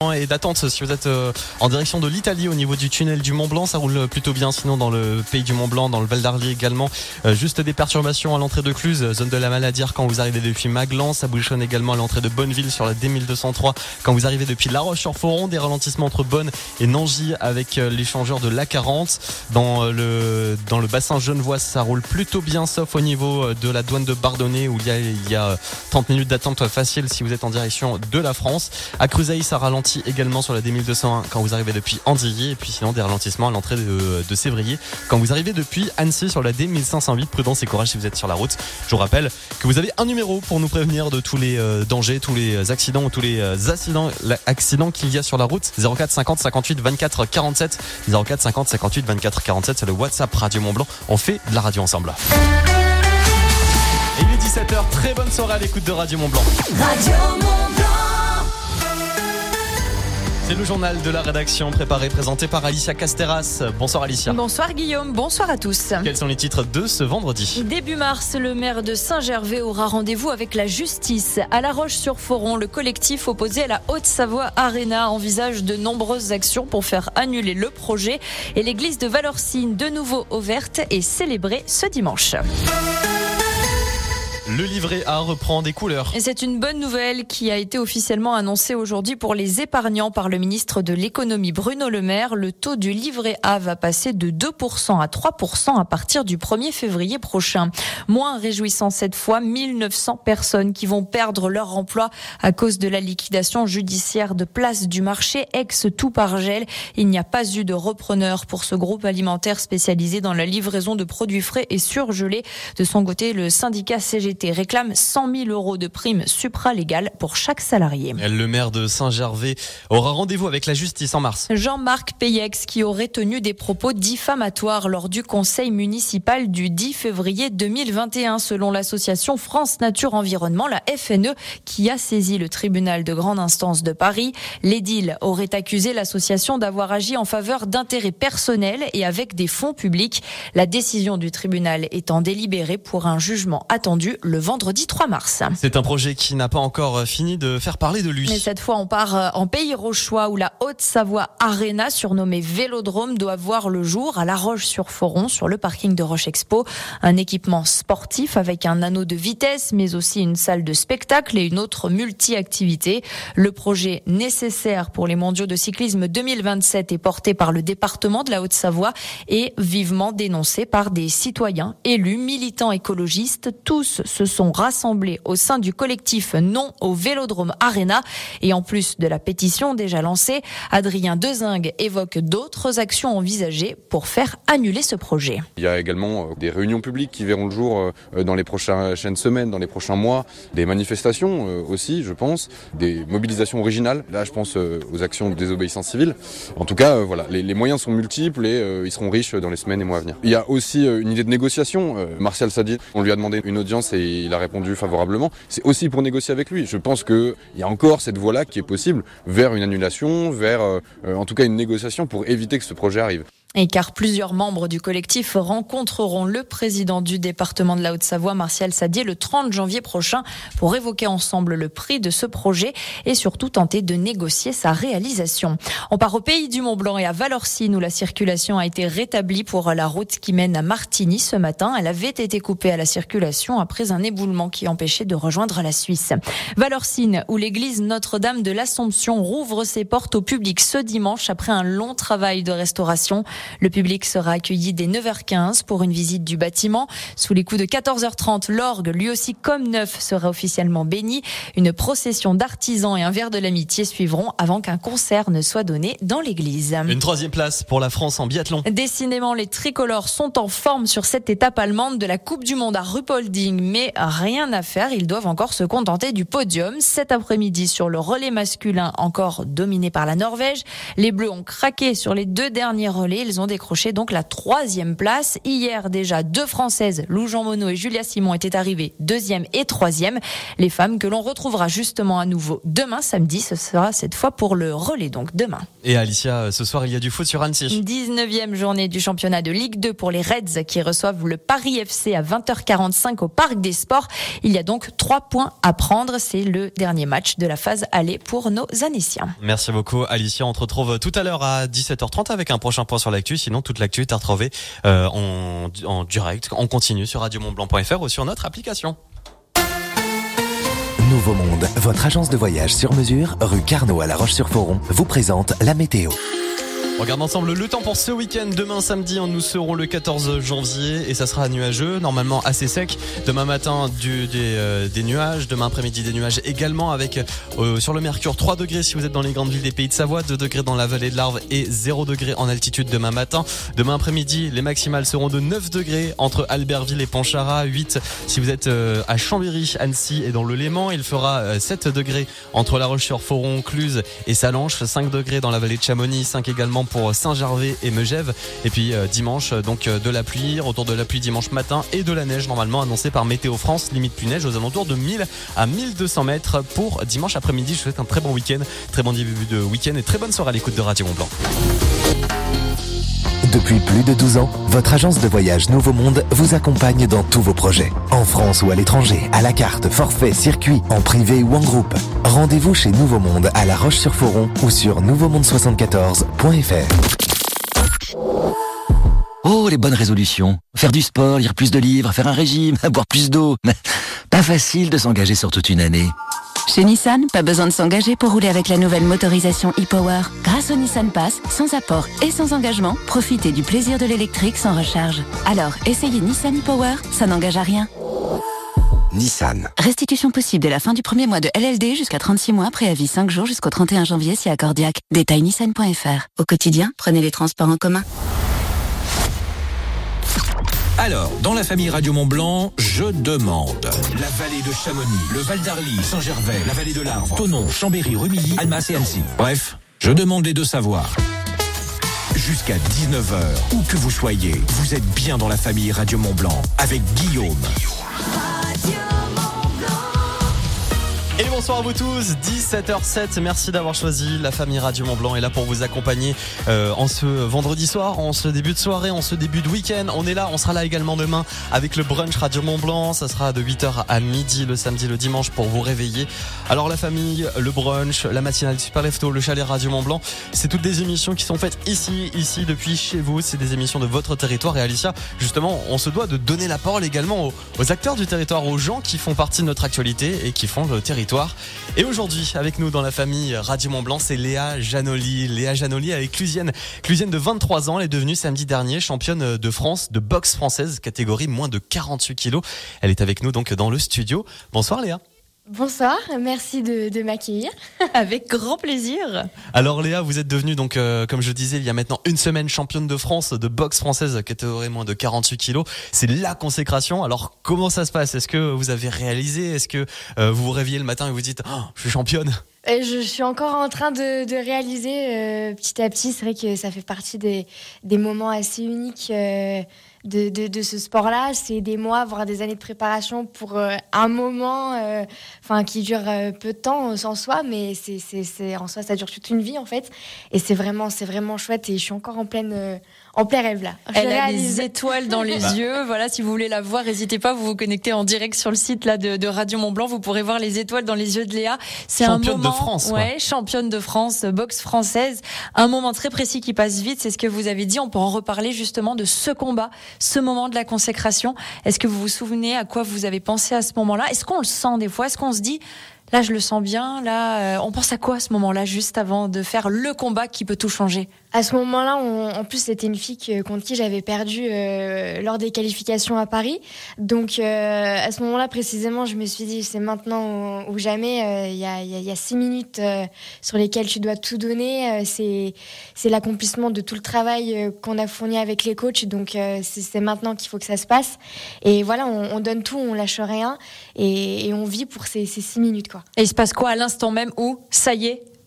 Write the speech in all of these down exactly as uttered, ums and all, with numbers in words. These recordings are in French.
Et d'attente si vous êtes euh, en direction de l'Italie au niveau du tunnel du Mont Blanc, ça roule plutôt bien. Sinon dans le pays du Mont Blanc, dans le Val d'Arly également, euh, juste des perturbations à l'entrée de Cluse, zone de la Maladière quand vous arrivez depuis Maglan. Ça bouchonne également à l'entrée de Bonneville sur la D mille deux cent trois quand vous arrivez depuis La Roche-sur-Foron. Des ralentissements entre Bonne et Nangy avec euh, l'échangeur de l'A quarante. Dans euh, le dans le bassin genevois, ça roule plutôt bien, sauf au niveau euh, de la douane de Bardonnay où il y a il y a trente minutes d'attente facile si vous êtes en direction de la France. À Cruzeil, ça ralentit également sur la D mille deux cent un quand vous arrivez depuis Andilly, et puis sinon des ralentissements à l'entrée de, de Sévrier quand vous arrivez depuis Annecy sur la D mille cinq cent huit. Prudence et courage si vous êtes sur la route. Je vous rappelle que vous avez un numéro pour nous prévenir de tous les euh, dangers, tous les accidents ou tous les euh, accidents, accidents qu'il y a sur la route. Zéro quatre cinquante cinquante-huit vingt-quatre quarante-sept zéro quatre cinquante cinquante-huit vingt-quatre quarante-sept, c'est le WhatsApp Radio Mont Blanc. On fait de la radio ensemble. Et il est dix-sept heures, très bonne soirée à l'écoute de Radio Mont Blanc. Radio Mont Blanc. C'est le journal de la rédaction préparé, présenté par Alicia Casteras. Bonsoir Alicia. Bonsoir Guillaume, bonsoir à tous. Quels sont les titres de ce vendredi ? Début mars, le maire de Saint-Gervais aura rendez-vous avec la justice. À La Roche-sur-Foron, le collectif opposé à la Haute-Savoie Arena envisage de nombreuses actions pour faire annuler le projet. Et l'église de Valorcine, de nouveau ouverte et célébrée ce dimanche. Le livret A reprend des couleurs. Et c'est une bonne nouvelle qui a été officiellement annoncée aujourd'hui pour les épargnants par le ministre de l'économie Bruno Le Maire. Le taux du livret A va passer de deux pour cent à trois pour cent à partir du premier février prochain. Moins réjouissant cette fois, mille neuf cents personnes qui vont perdre leur emploi à cause de la liquidation judiciaire de Place du Marché, ex-Toupargel. Il n'y a pas eu de repreneur pour ce groupe alimentaire spécialisé dans la livraison de produits frais et surgelés. De son côté, le syndicat C G T réclame cent mille euros de prime supralégale pour chaque salarié. Le maire de Saint-Gervais aura rendez-vous avec la justice en mars. Jean-Marc Peyex, qui aurait tenu des propos diffamatoires lors du conseil municipal du dix février deux mille vingt et un, selon l'association France Nature Environnement, la F N E, qui a saisi le tribunal de grande instance de Paris. L'édile aurait accusé l'association d'avoir agi en faveur d'intérêts personnels et avec des fonds publics. La décision du tribunal étant délibérée pour un jugement attendu le vendredi trois mars. C'est un projet qui n'a pas encore fini de faire parler de lui. Mais cette fois, on part en Pays Rochois où la Haute-Savoie Arena, surnommée Vélodrome, doit voir le jour à La Roche-sur-Foron, sur le parking de Roche Expo. Un équipement sportif avec un anneau de vitesse, mais aussi une salle de spectacle et une autre multi-activité. Le projet nécessaire pour les mondiaux de cyclisme deux mille vingt-sept est porté par le département de la Haute-Savoie et vivement dénoncé par des citoyens, élus, militants écologistes. Tous se sont rassemblés au sein du collectif Non au Vélodrome Arena. Et en plus de la pétition déjà lancée, Adrien Dezingue évoque d'autres actions envisagées pour faire annuler ce projet. Il y a également des réunions publiques qui verront le jour dans les prochaines semaines, dans les prochains mois, des manifestations aussi, je pense, des mobilisations originales. Là, je pense aux actions de désobéissance civile. En tout cas, voilà, les, les moyens sont multiples et euh, ils seront riches dans les semaines et mois à venir. Il y a aussi une idée de négociation. Euh, Martial Sadi, on lui a demandé une audience et il a répondu favorablement. C'est aussi pour négocier avec lui. Je pense qu'il y a encore cette voie-là qui est possible vers une annulation, vers euh, en tout cas une négociation pour éviter que ce projet arrive. Et car plusieurs membres du collectif rencontreront le président du département de la Haute-Savoie, Martial Sadier, le trente janvier prochain pour évoquer ensemble le prix de ce projet et surtout tenter de négocier sa réalisation. On part au pays du Mont Blanc et à Valorcine où la circulation a été rétablie pour la route qui mène à Martigny ce matin. Elle avait été coupée à la circulation après un éboulement qui empêchait de rejoindre la Suisse. Valorcine où l'église Notre-Dame de l'Assomption rouvre ses portes au public ce dimanche après un long travail de restauration. Le public sera accueilli dès neuf heures quinze pour une visite du bâtiment. Sous les coups de quatorze heures trente, l'orgue, lui aussi comme neuf, sera officiellement béni. Une procession d'artisans et un verre de l'amitié suivront avant qu'un concert ne soit donné dans l'église. Une troisième place pour la France en biathlon. Décidément, les tricolores sont en forme sur cette étape allemande de la Coupe du Monde à Ruppolding. Mais rien à faire, ils doivent encore se contenter du podium. Cet après-midi, sur le relais masculin, encore dominé par la Norvège, les Bleus ont craqué sur les deux derniers relais. Ils ont décroché donc la troisième place. Hier déjà, deux Françaises, Lou Jean Monod et Julia Simon, étaient arrivées deuxième et troisième. Les femmes que l'on retrouvera justement à nouveau demain samedi, ce sera cette fois pour le relais donc demain. Et Alicia, ce soir, il y a du foot sur Annecy. dix-neuvième journée du championnat de Ligue deux pour les Reds qui reçoivent le Paris F C à vingt heures quarante-cinq au Parc des Sports. Il y a donc trois points à prendre. C'est le dernier match de la phase aller pour nos Annéciens. Merci beaucoup, Alicia. On te retrouve tout à l'heure à dix-sept heures trente avec un prochain point sur l'actu. Sinon, toute l'actu est à retrouver euh, en, en direct, en continu sur radio mont blanc point f r ou sur notre application. Nouveau Monde, votre agence de voyage sur mesure, rue Carnot à La Roche-sur-Foron, vous présente la météo. On regarde ensemble le temps pour ce week-end. Demain samedi, nous serons le quatorze janvier et ça sera nuageux, normalement assez sec. Demain matin, du, des, euh, des nuages. Demain après-midi, des nuages également avec euh, sur le Mercure trois degrés si vous êtes dans les grandes villes des Pays de Savoie, deux degrés dans la vallée de l'Arve et zéro degré en altitude demain matin. Demain après-midi, les maximales seront de neuf degrés entre Albertville et Pontcharrat, huit si vous êtes euh, à Chambéry, Annecy et dans le Léman. Il fera euh, sept degrés entre La Roche-sur-Foron, Cluse et Salanches, cinq degrés dans la vallée de Chamonix, cinq également pour Saint-Gervais et Megève. Et puis euh, dimanche, donc euh, de la pluie, retour de la pluie dimanche matin et de la neige normalement annoncée par Météo France, limite pluie neige aux alentours de mille à mille deux cents mètres pour dimanche après-midi. Je vous souhaite un très bon week-end, très bon début de week-end et très bonne soirée à l'écoute de Radio Mont Blanc. Depuis plus de douze ans, votre agence de voyage Nouveau Monde vous accompagne dans tous vos projets. En France ou à l'étranger, à la carte, forfait, circuit, en privé ou en groupe. Rendez-vous chez Nouveau Monde à La Roche-sur-Foron ou sur nouveau monde soixante-quatorze point f r. Oh, les bonnes résolutions. Faire du sport, lire plus de livres, faire un régime, boire plus d'eau. Mais pas facile de s'engager sur toute une année. Chez Nissan, pas besoin de s'engager pour rouler avec la nouvelle motorisation e-Power. Grâce au Nissan Pass, sans apport et sans engagement, profitez du plaisir de l'électrique sans recharge. Alors, essayez Nissan e-Power, ça n'engage à rien. Nissan. Restitution possible dès la fin du premier mois de L L D jusqu'à trente-six mois, préavis cinq jours jusqu'au trente et un janvier si accordiaque. Détail nissan point f r. Au quotidien, prenez les transports en commun. Alors, dans la famille Radio Mont Blanc, je demande. La vallée de Chamonix, le Val d'Arly, Saint-Gervais, la vallée de l'Arve, Thonon, Chambéry, Rumilly, Annemasse et Annecy. Bref, je demande les deux savoirs. Jusqu'à dix-neuf heures, où que vous soyez, vous êtes bien dans la famille Radio Mont Blanc avec Guillaume. Et bonsoir à vous tous, dix-sept heures sept, merci d'avoir choisi la famille Radio Mont Blanc est là pour vous accompagner euh, en ce vendredi soir, en ce début de soirée, en ce début de week-end. On est là, on sera là également demain avec le brunch Radio Mont Blanc, ça sera de huit heures à midi le samedi, le dimanche pour vous réveiller. Alors la famille, le brunch, la matinale Super Lefto, le chalet Radio Mont Blanc, c'est toutes des émissions qui sont faites ici, ici depuis chez vous, c'est des émissions de votre territoire. Et Alicia, justement, on se doit de donner la parole également aux, aux acteurs du territoire, aux gens qui font partie de notre actualité et qui font le territoire. Et aujourd'hui, avec nous dans la famille Radio Mont Blanc, c'est Léa Janoli. Léa Janoli, elle est clusienne. Clusienne de vingt-trois ans, elle est devenue samedi dernier championne de France de boxe française, catégorie moins de quarante-huit kilos. Elle est avec nous donc dans le studio. Bonsoir Léa. Bonsoir, merci de, de m'accueillir. Avec grand plaisir. Alors Léa, vous êtes devenue donc, euh, comme je disais, il y a maintenant une semaine championne de France de boxe française, catégorie moins de quarante-huit kilos. C'est la consécration. Alors comment ça se passe ? Est-ce que vous avez réalisé ? Est-ce que euh, vous vous réveillez le matin et vous dites oh, « je suis championne » ? Et je suis encore en train de, de réaliser euh, petit à petit. C'est vrai que ça fait partie des, des moments assez uniques euh, de, de, de ce sport-là. C'est des mois, voire des années de préparation pour euh, un moment euh, enfin, qui dure euh, peu de temps en soi, mais c'est, c'est, c'est, en soi, ça dure toute une vie en fait. Et c'est vraiment, c'est vraiment chouette et je suis encore en pleine... Euh, En plein rêve là. Je Elle a réalise. des étoiles dans les yeux. Voilà, si vous voulez la voir, n'hésitez pas, vous vous connectez en direct sur le site là de, de Radio Mont Blanc. Vous pourrez voir les étoiles dans les yeux de Léa. C'est championne un moment, de France. Quoi. Ouais, championne de France, boxe française. Un moment très précis qui passe vite. C'est ce que vous avez dit. On peut en reparler justement de ce combat, ce moment de la consécration. Est-ce que vous vous souvenez à quoi vous avez pensé à ce moment-là ? Est-ce qu'on le sent des fois ? Est-ce qu'on se dit là, je le sens bien. Là, euh, on pense à quoi à ce moment-là, juste avant de faire le combat qui peut tout changer ? À ce moment-là, on, en plus, c'était une fille que, contre qui j'avais perdu euh, lors des qualifications à Paris. Donc, euh, à ce moment-là, précisément, je me suis dit, c'est maintenant ou, ou jamais. Il euh, y, a, y, a, y a six minutes euh, sur lesquelles tu dois tout donner. Euh, c'est, c'est l'accomplissement de tout le travail euh, qu'on a fourni avec les coachs. Donc, euh, c'est, c'est maintenant qu'il faut que ça se passe. Et voilà, on, on donne tout, on lâche rien. Et, et on vit pour ces, ces six minutes, quoi. Et il se passe quoi à l'instant même où, ça y est,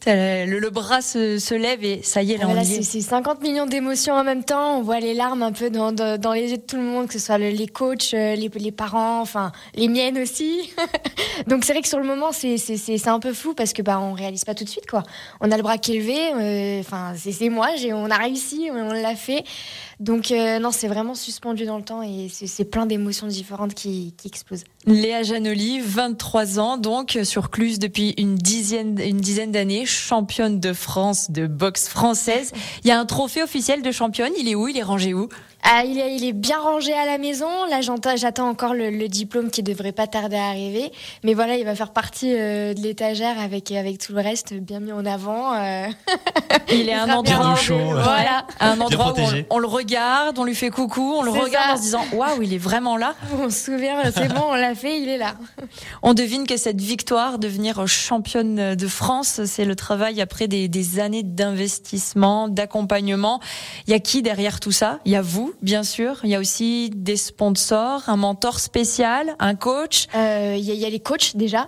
Le, le bras se, se lève et ça y est, là, voilà, on y est. c'est, c'est cinquante millions d'émotions en même temps. On voit les larmes un peu dans, dans, dans les yeux de tout le monde, que ce soit le, les coachs, les, les parents, enfin les miennes aussi. Donc c'est vrai que sur le moment, c'est, c'est, c'est, c'est un peu flou parce que bah on réalise pas tout de suite quoi. On a le bras qui est levé. Enfin euh, c'est, c'est moi, j'ai, on a réussi, on, on l'a fait. Donc euh, non, c'est vraiment suspendu dans le temps et c'est, c'est plein d'émotions différentes qui, qui explosent. Léa Janoli, vingt-trois ans, donc sur Cluse depuis une dizaine, une dizaine d'années, championne de France de boxe française. Il y a un trophée officiel de championne. Il est où? Il est rangé où? Ah, il est, il est bien rangé à la maison. Là, j'entends, j'attends encore le, le diplôme qui devrait pas tarder à arriver. Mais voilà, il va faire partie euh, de l'étagère avec avec tout le reste bien mis en avant. Euh... Il est à un endroit, chaud, ouais. Voilà, à un endroit où on, protégé. on le regarde, on lui fait coucou, on le C'est regarde ça. en se disant waouh, il est vraiment là. On se souvient, c'est bon, on l'a fait, il est là. On devine que cette victoire, devenir championne de France, c'est le travail après des, des années d'investissement, d'accompagnement. Il y a qui derrière tout ça? Il y a vous, bien sûr. Il y a aussi des sponsors, un mentor spécial, un coach. Euh, Il y, a, il y a les coachs déjà.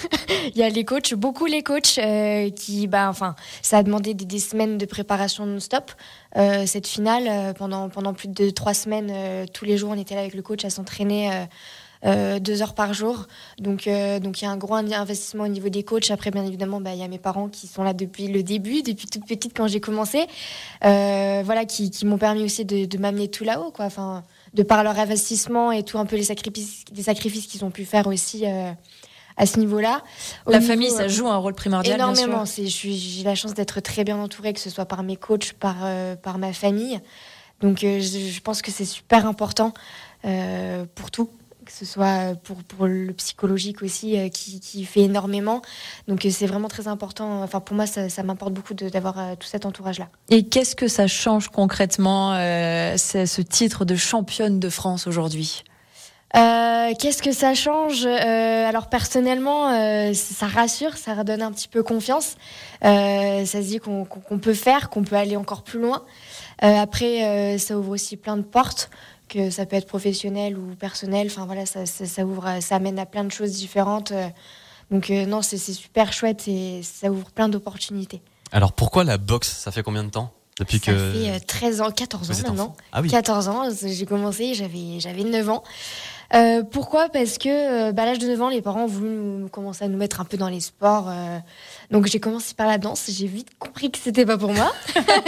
Il y a les coachs, beaucoup les coachs euh, qui, bah, enfin, ça a demandé des, des semaines de préparation non-stop. Euh, cette finale, euh, pendant pendant plus de trois semaines, euh, tous les jours, on était là avec le coach à s'entraîner. Euh, Euh, deux heures par jour, donc euh, donc il y a un gros investissement au niveau des coachs. Après, bien évidemment, bah il y a mes parents qui sont là depuis le début, depuis toute petite quand j'ai commencé, euh, voilà, qui qui m'ont permis aussi de, de m'amener tout là-haut, quoi. Enfin, de par leur investissement et tout un peu les sacrifices, les sacrifices qu'ils ont pu faire aussi euh, à ce niveau-là. Au La niveau, famille, ça joue un rôle primordial, bien sûr. énormément. C'est, je suis, j'ai la chance d'être très bien entourée, que ce soit par mes coachs, par euh, par ma famille. Donc, euh, je, je pense que c'est super important euh, pour tout. Que ce soit pour, pour le psychologique aussi, euh, qui, qui fait énormément. Donc euh, c'est vraiment très important. Enfin, pour moi, ça, ça m'importe beaucoup de, d'avoir euh, tout cet entourage-là. Et qu'est-ce que ça change concrètement, euh, ce, ce titre de championne de France aujourd'hui? Euh, qu'est-ce que ça change? euh, Alors personnellement, euh, ça rassure, ça redonne un petit peu confiance. Euh, ça se dit qu'on, qu'on, qu'on peut faire, qu'on peut aller encore plus loin. Euh, après, euh, ça ouvre aussi plein de portes, que ça peut être professionnel ou personnel. Enfin voilà, ça, ça, ça ouvre, ça amène à plein de choses différentes. Donc euh, non, c'est, c'est super chouette et ça ouvre plein d'opportunités. Alors pourquoi la boxe? Ça fait combien de temps depuis ça que fait treize ans, quatorze ans maintenant. Ah oui. quatorze ans, j'ai commencé, j'avais j'avais neuf ans. Euh, pourquoi? Parce que euh, bah, à l'âge de neuf ans, les parents ont voulu nous, commencer à nous mettre un peu dans les sports. Euh, donc j'ai commencé par la danse. J'ai vite compris que c'était pas pour moi.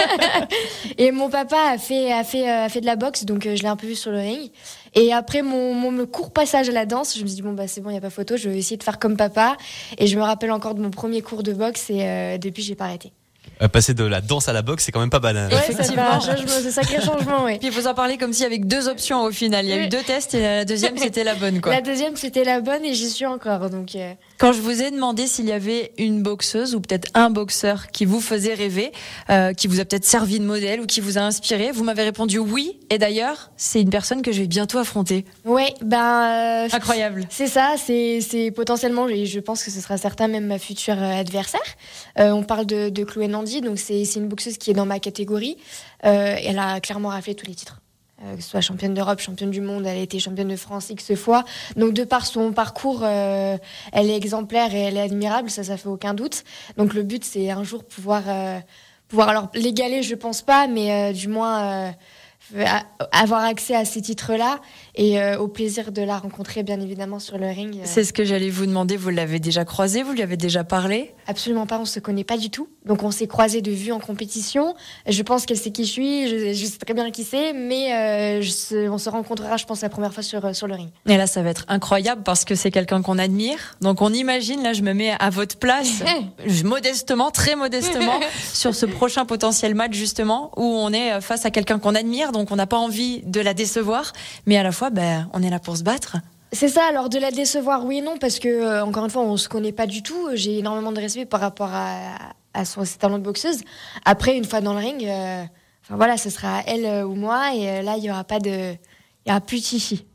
Et mon papa a fait a fait a fait de la boxe, donc euh, je l'ai un peu vu sur le ring. Et après mon, mon court passage à la danse, je me suis dit bon bah c'est bon, il y a pas photo. Je vais essayer de faire comme papa. Et je me rappelle encore de mon premier cours de boxe et euh, depuis j'ai pas arrêté. Euh, passer de la danse à la boxe, c'est quand même pas banal. Ouais, effectivement, ça fait un changement, c'est un sacré changement, oui. Puis il faut en parler comme si avec deux options au final. Il y a Oui. eu deux tests et la deuxième c'était la bonne, quoi. La deuxième c'était la bonne et j'y suis encore, donc. Euh... Quand je vous ai demandé s'il y avait une boxeuse ou peut-être un boxeur qui vous faisait rêver, euh, qui vous a peut-être servi de modèle ou qui vous a inspiré, vous m'avez répondu oui. Et d'ailleurs, c'est une personne que je vais bientôt affronter. Ouais, ben. Euh, Incroyable. C'est ça, c'est c'est potentiellement, et je pense que ce sera certain même ma future adversaire. Euh, on parle de, de Chloé Nandi, donc c'est c'est une boxeuse qui est dans ma catégorie. Euh, elle a clairement raflé tous les titres. Euh, que ce soit championne d'Europe, championne du monde, elle a été championne de France X fois. Donc de par son parcours, euh, elle est exemplaire et elle est admirable, ça, ça fait aucun doute. Donc le but, c'est un jour pouvoir, euh, pouvoir alors l'égaler, je pense pas, mais euh, du moins euh, avoir accès à ces titres-là et euh, au plaisir de la rencontrer, bien évidemment, sur le ring. Euh. C'est ce que j'allais vous demander. Vous l'avez déjà croisée, vous lui avez déjà parlé? Absolument pas, on se connaît pas du tout. Donc on s'est croisés de vue en compétition. Je pense qu'elle sait qui je suis, je, je sais très bien qui c'est, mais euh, je, on se rencontrera, je pense, la première fois sur, sur le ring. Et là, ça va être incroyable parce que c'est quelqu'un qu'on admire. Donc on imagine, là, je me mets à votre place, modestement, très modestement, sur ce prochain potentiel match, justement, où on est face à quelqu'un qu'on admire, donc on n'a pas envie de la décevoir, mais à la fois, ben, on est là pour se battre. C'est ça, alors de la décevoir, oui et non, parce que, euh, encore une fois, on se connaît pas du tout. J'ai énormément de respect par rapport à, à son, ses talents de boxeuse. Après, une fois dans le ring, euh, enfin voilà, ce sera elle euh, ou moi, et euh, là, il y aura pas de, il y aura plus de chichi.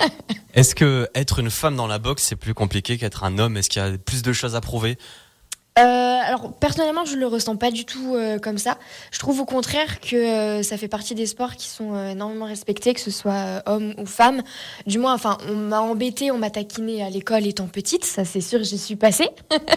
Est-ce que être une femme dans la boxe, c'est plus compliqué qu'être un homme? Est-ce qu'il y a plus de choses à prouver? Euh, alors personnellement, je le ressens pas du tout euh, comme ça. Je trouve au contraire que euh, ça fait partie des sports qui sont euh, énormément respectés, que ce soit euh, homme ou femme. Du moins, enfin, on m'a embêté, on m'a taquiné à l'école étant petite, ça c'est sûr, j'y suis passée.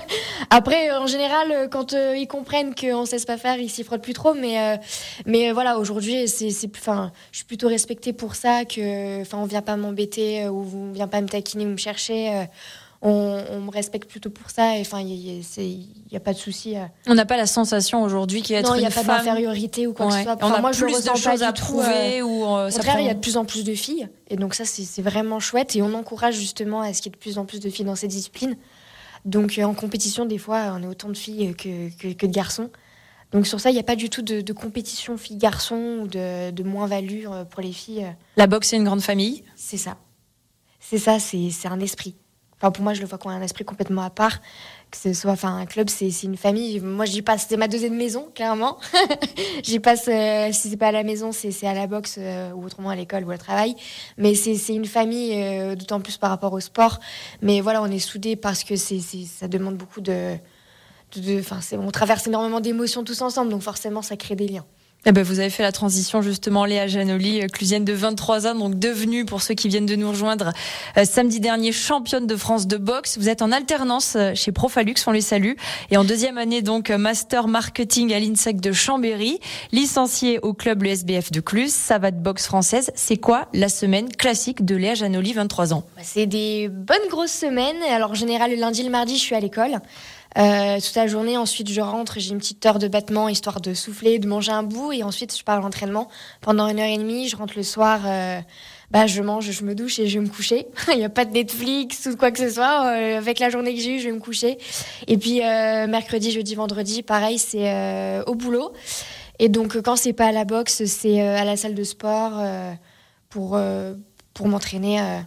Après, euh, en général, euh, quand euh, ils comprennent qu'on sait pas faire, ils s'y frottent plus trop. Mais euh, mais euh, voilà, aujourd'hui, c'est c'est, enfin, je suis plutôt respectée pour ça, que, enfin, on vient pas m'embêter euh, ou on vient pas me taquiner ou me chercher. Euh, On, on me respecte plutôt pour ça, et enfin, il n'y a, a pas de souci. On n'a pas la sensation aujourd'hui qu'il y a non, une y a pas femme... d'infériorité ou quoi ouais. que ce soit. Enfin, on a moi, plus je le de ressens choses pas à du prouver. Tout, euh, ou euh, au ça contraire, il prend... y a de plus en plus de filles, et donc ça, c'est, c'est vraiment chouette, et on encourage justement à ce qu'il y ait de plus en plus de filles dans ces disciplines. Donc, euh, en compétition, des fois, on est autant de filles que, que, que de garçons. Donc sur ça, il n'y a pas du tout de, de compétition filles-garçons ou de, de moins-value pour les filles. La boxe, c'est une grande famille ? C'est ça. C'est ça, c'est, c'est un esprit. Enfin, pour moi, je le vois comme un esprit complètement à part. Que ce soit, enfin, un club, c'est, c'est une famille. Moi, j'y passe, c'est ma deuxième maison, clairement. J'y passe, euh, si c'est pas à la maison, c'est, c'est à la boxe euh, ou autrement à l'école ou au travail. Mais c'est, c'est une famille, euh, d'autant plus par rapport au sport. Mais voilà, on est soudés parce que c'est, c'est, ça demande beaucoup de, de, de enfin, c'est, on traverse énormément d'émotions tous ensemble, donc forcément, ça crée des liens. Eh ben, vous avez fait la transition justement, Léa Janoli, clusienne de vingt-trois ans, donc devenue, pour ceux qui viennent de nous rejoindre, euh, samedi dernier championne de France de boxe. Vous êtes en alternance chez Profalux, on les salue, et en deuxième année donc master marketing à l'INSEC de Chambéry, licenciée au club le S B F de Cluse, savate boxe française. C'est quoi la semaine classique de Léa Janoli, vingt-trois ans ? C'est des bonnes grosses semaines. Alors en général, le lundi, le mardi, je suis à l'école. Euh, toute la journée, ensuite je rentre, j'ai une petite heure de battement histoire de souffler, de manger un bout, et ensuite je pars à l'entraînement pendant une heure et demie. Je rentre le soir, euh, bah je mange, je me douche et je vais me coucher. Il n'y a pas de Netflix ou quoi que ce soit. Euh, avec la journée que j'ai eue, je vais me coucher. Et puis euh, mercredi, jeudi, vendredi, pareil, c'est euh, au boulot. Et donc quand c'est pas à la boxe, c'est euh, à la salle de sport euh, pour euh, pour m'entraîner euh,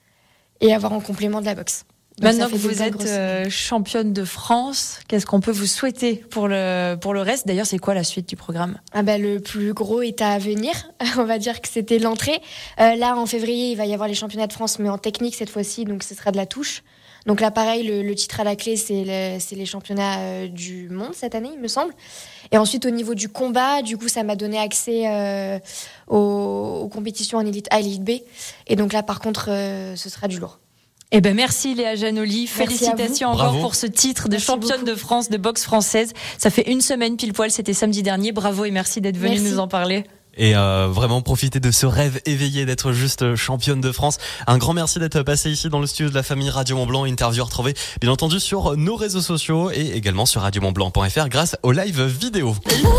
et avoir en complément de la boxe. Donc maintenant que vous êtes euh, championne de France, qu'est-ce qu'on peut vous souhaiter pour le, pour le reste ? D'ailleurs, c'est quoi la suite du programme ? Ah bah, le plus gros est à venir. On va dire que c'était l'entrée. Euh, là, en février, il va y avoir les championnats de France, mais en technique cette fois-ci, donc ce sera de la touche. Donc là, pareil, le, le titre à la clé, c'est, le, c'est les championnats euh, du monde cette année, il me semble. Et ensuite, au niveau du combat, du coup, ça m'a donné accès euh, aux, aux compétitions en élite A, élite B. Et donc là, par contre, euh, ce sera du lourd. Eh ben merci Léa Janoli, merci félicitations encore Bravo. Pour ce titre de merci championne beaucoup. De France de boxe française. Ça fait une semaine pile poil, c'était samedi dernier. Bravo et merci d'être venue nous en parler. Et euh, vraiment profiter de ce rêve éveillé d'être juste championne de France. Un grand merci d'être passé ici dans le studio de la famille Radio Mont-Blanc. Interview retrouvée bien entendu sur nos réseaux sociaux et également sur radio mont blanc point f r grâce au live vidéo.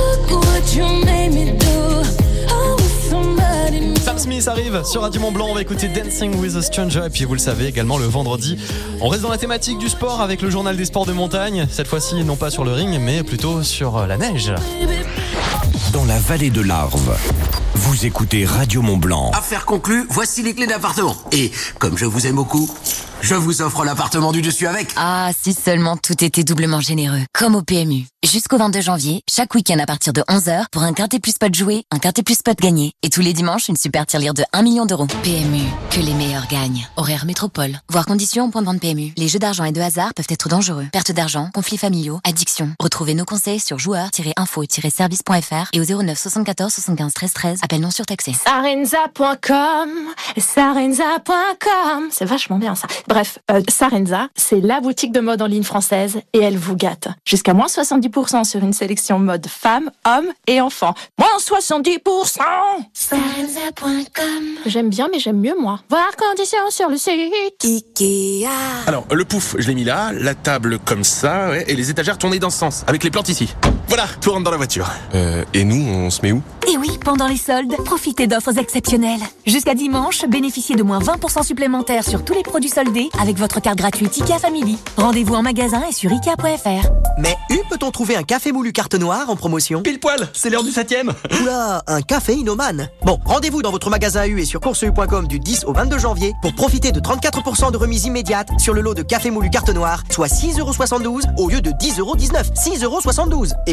Sam Smith arrive sur Radio Mont-Blanc, on va écouter Dancing with a Stranger, et puis vous le savez également le vendredi on reste dans la thématique du sport avec le journal des sports de montagne, cette fois-ci non pas sur le ring mais plutôt sur la neige. Dans la vallée de l'Arve, vous écoutez Radio Mont-Blanc. Affaire conclue, voici les clés d'appartement. Et comme je vous aime beaucoup, je vous offre l'appartement du dessus avec. Ah, si seulement tout était doublement généreux. Comme au P M U. Jusqu'au vingt-deux janvier, chaque week-end à partir de onze heures, pour un quintet plus spot joué, un quintet plus spot gagné. Et tous les dimanches, une super tirelire de un million d'euros. P M U, que les meilleurs gagnent. Horaire métropole. Voir conditions en point de vente P M U. Les jeux d'argent et de hasard peuvent être dangereux. Perte d'argent, conflits familiaux, addiction. Retrouvez nos conseils sur joueurs tiret info tiret service point f r et au zéro neuf soixante-quatorze soixante-quinze treize treize. Appel non surtaxé. Sarenza point com, Sarenza point com. C'est vachement bien ça. Bref, euh, Sarenza, c'est la boutique de mode en ligne française et elle vous gâte. Jusqu'à moins soixante-dix pour cent sur une sélection mode femmes, hommes et enfants. Moins soixante-dix pour cent. Sarenza point com. J'aime bien mais j'aime mieux moi. Voir conditions sur le site. Ikea. Alors, le pouf, je l'ai mis là, la table comme ça, ouais, et les étagères tournées dans ce sens, avec les plantes ici. Voilà, tout rentre dans la voiture. Euh, et nous, on se met où ? Et oui, pendant les soldes, profitez d'offres exceptionnelles. Jusqu'à dimanche, bénéficiez de moins vingt pour cent supplémentaires sur tous les produits soldés avec votre carte gratuite Ikea Family. Rendez-vous en magasin et sur ikea point f r. Mais où peut-on trouver un café moulu carte noire en promotion ? Pile poil, c'est l'heure du septième. Oula, un café Inoman. Bon, rendez-vous dans votre magasin U et sur course u point com du dix au vingt-deux janvier pour profiter de trente-quatre pour cent de remise immédiate sur le lot de café moulu carte noire, soit six euros soixante-douze au lieu de dix euros dix-neuf. six euros soixante-douze. Et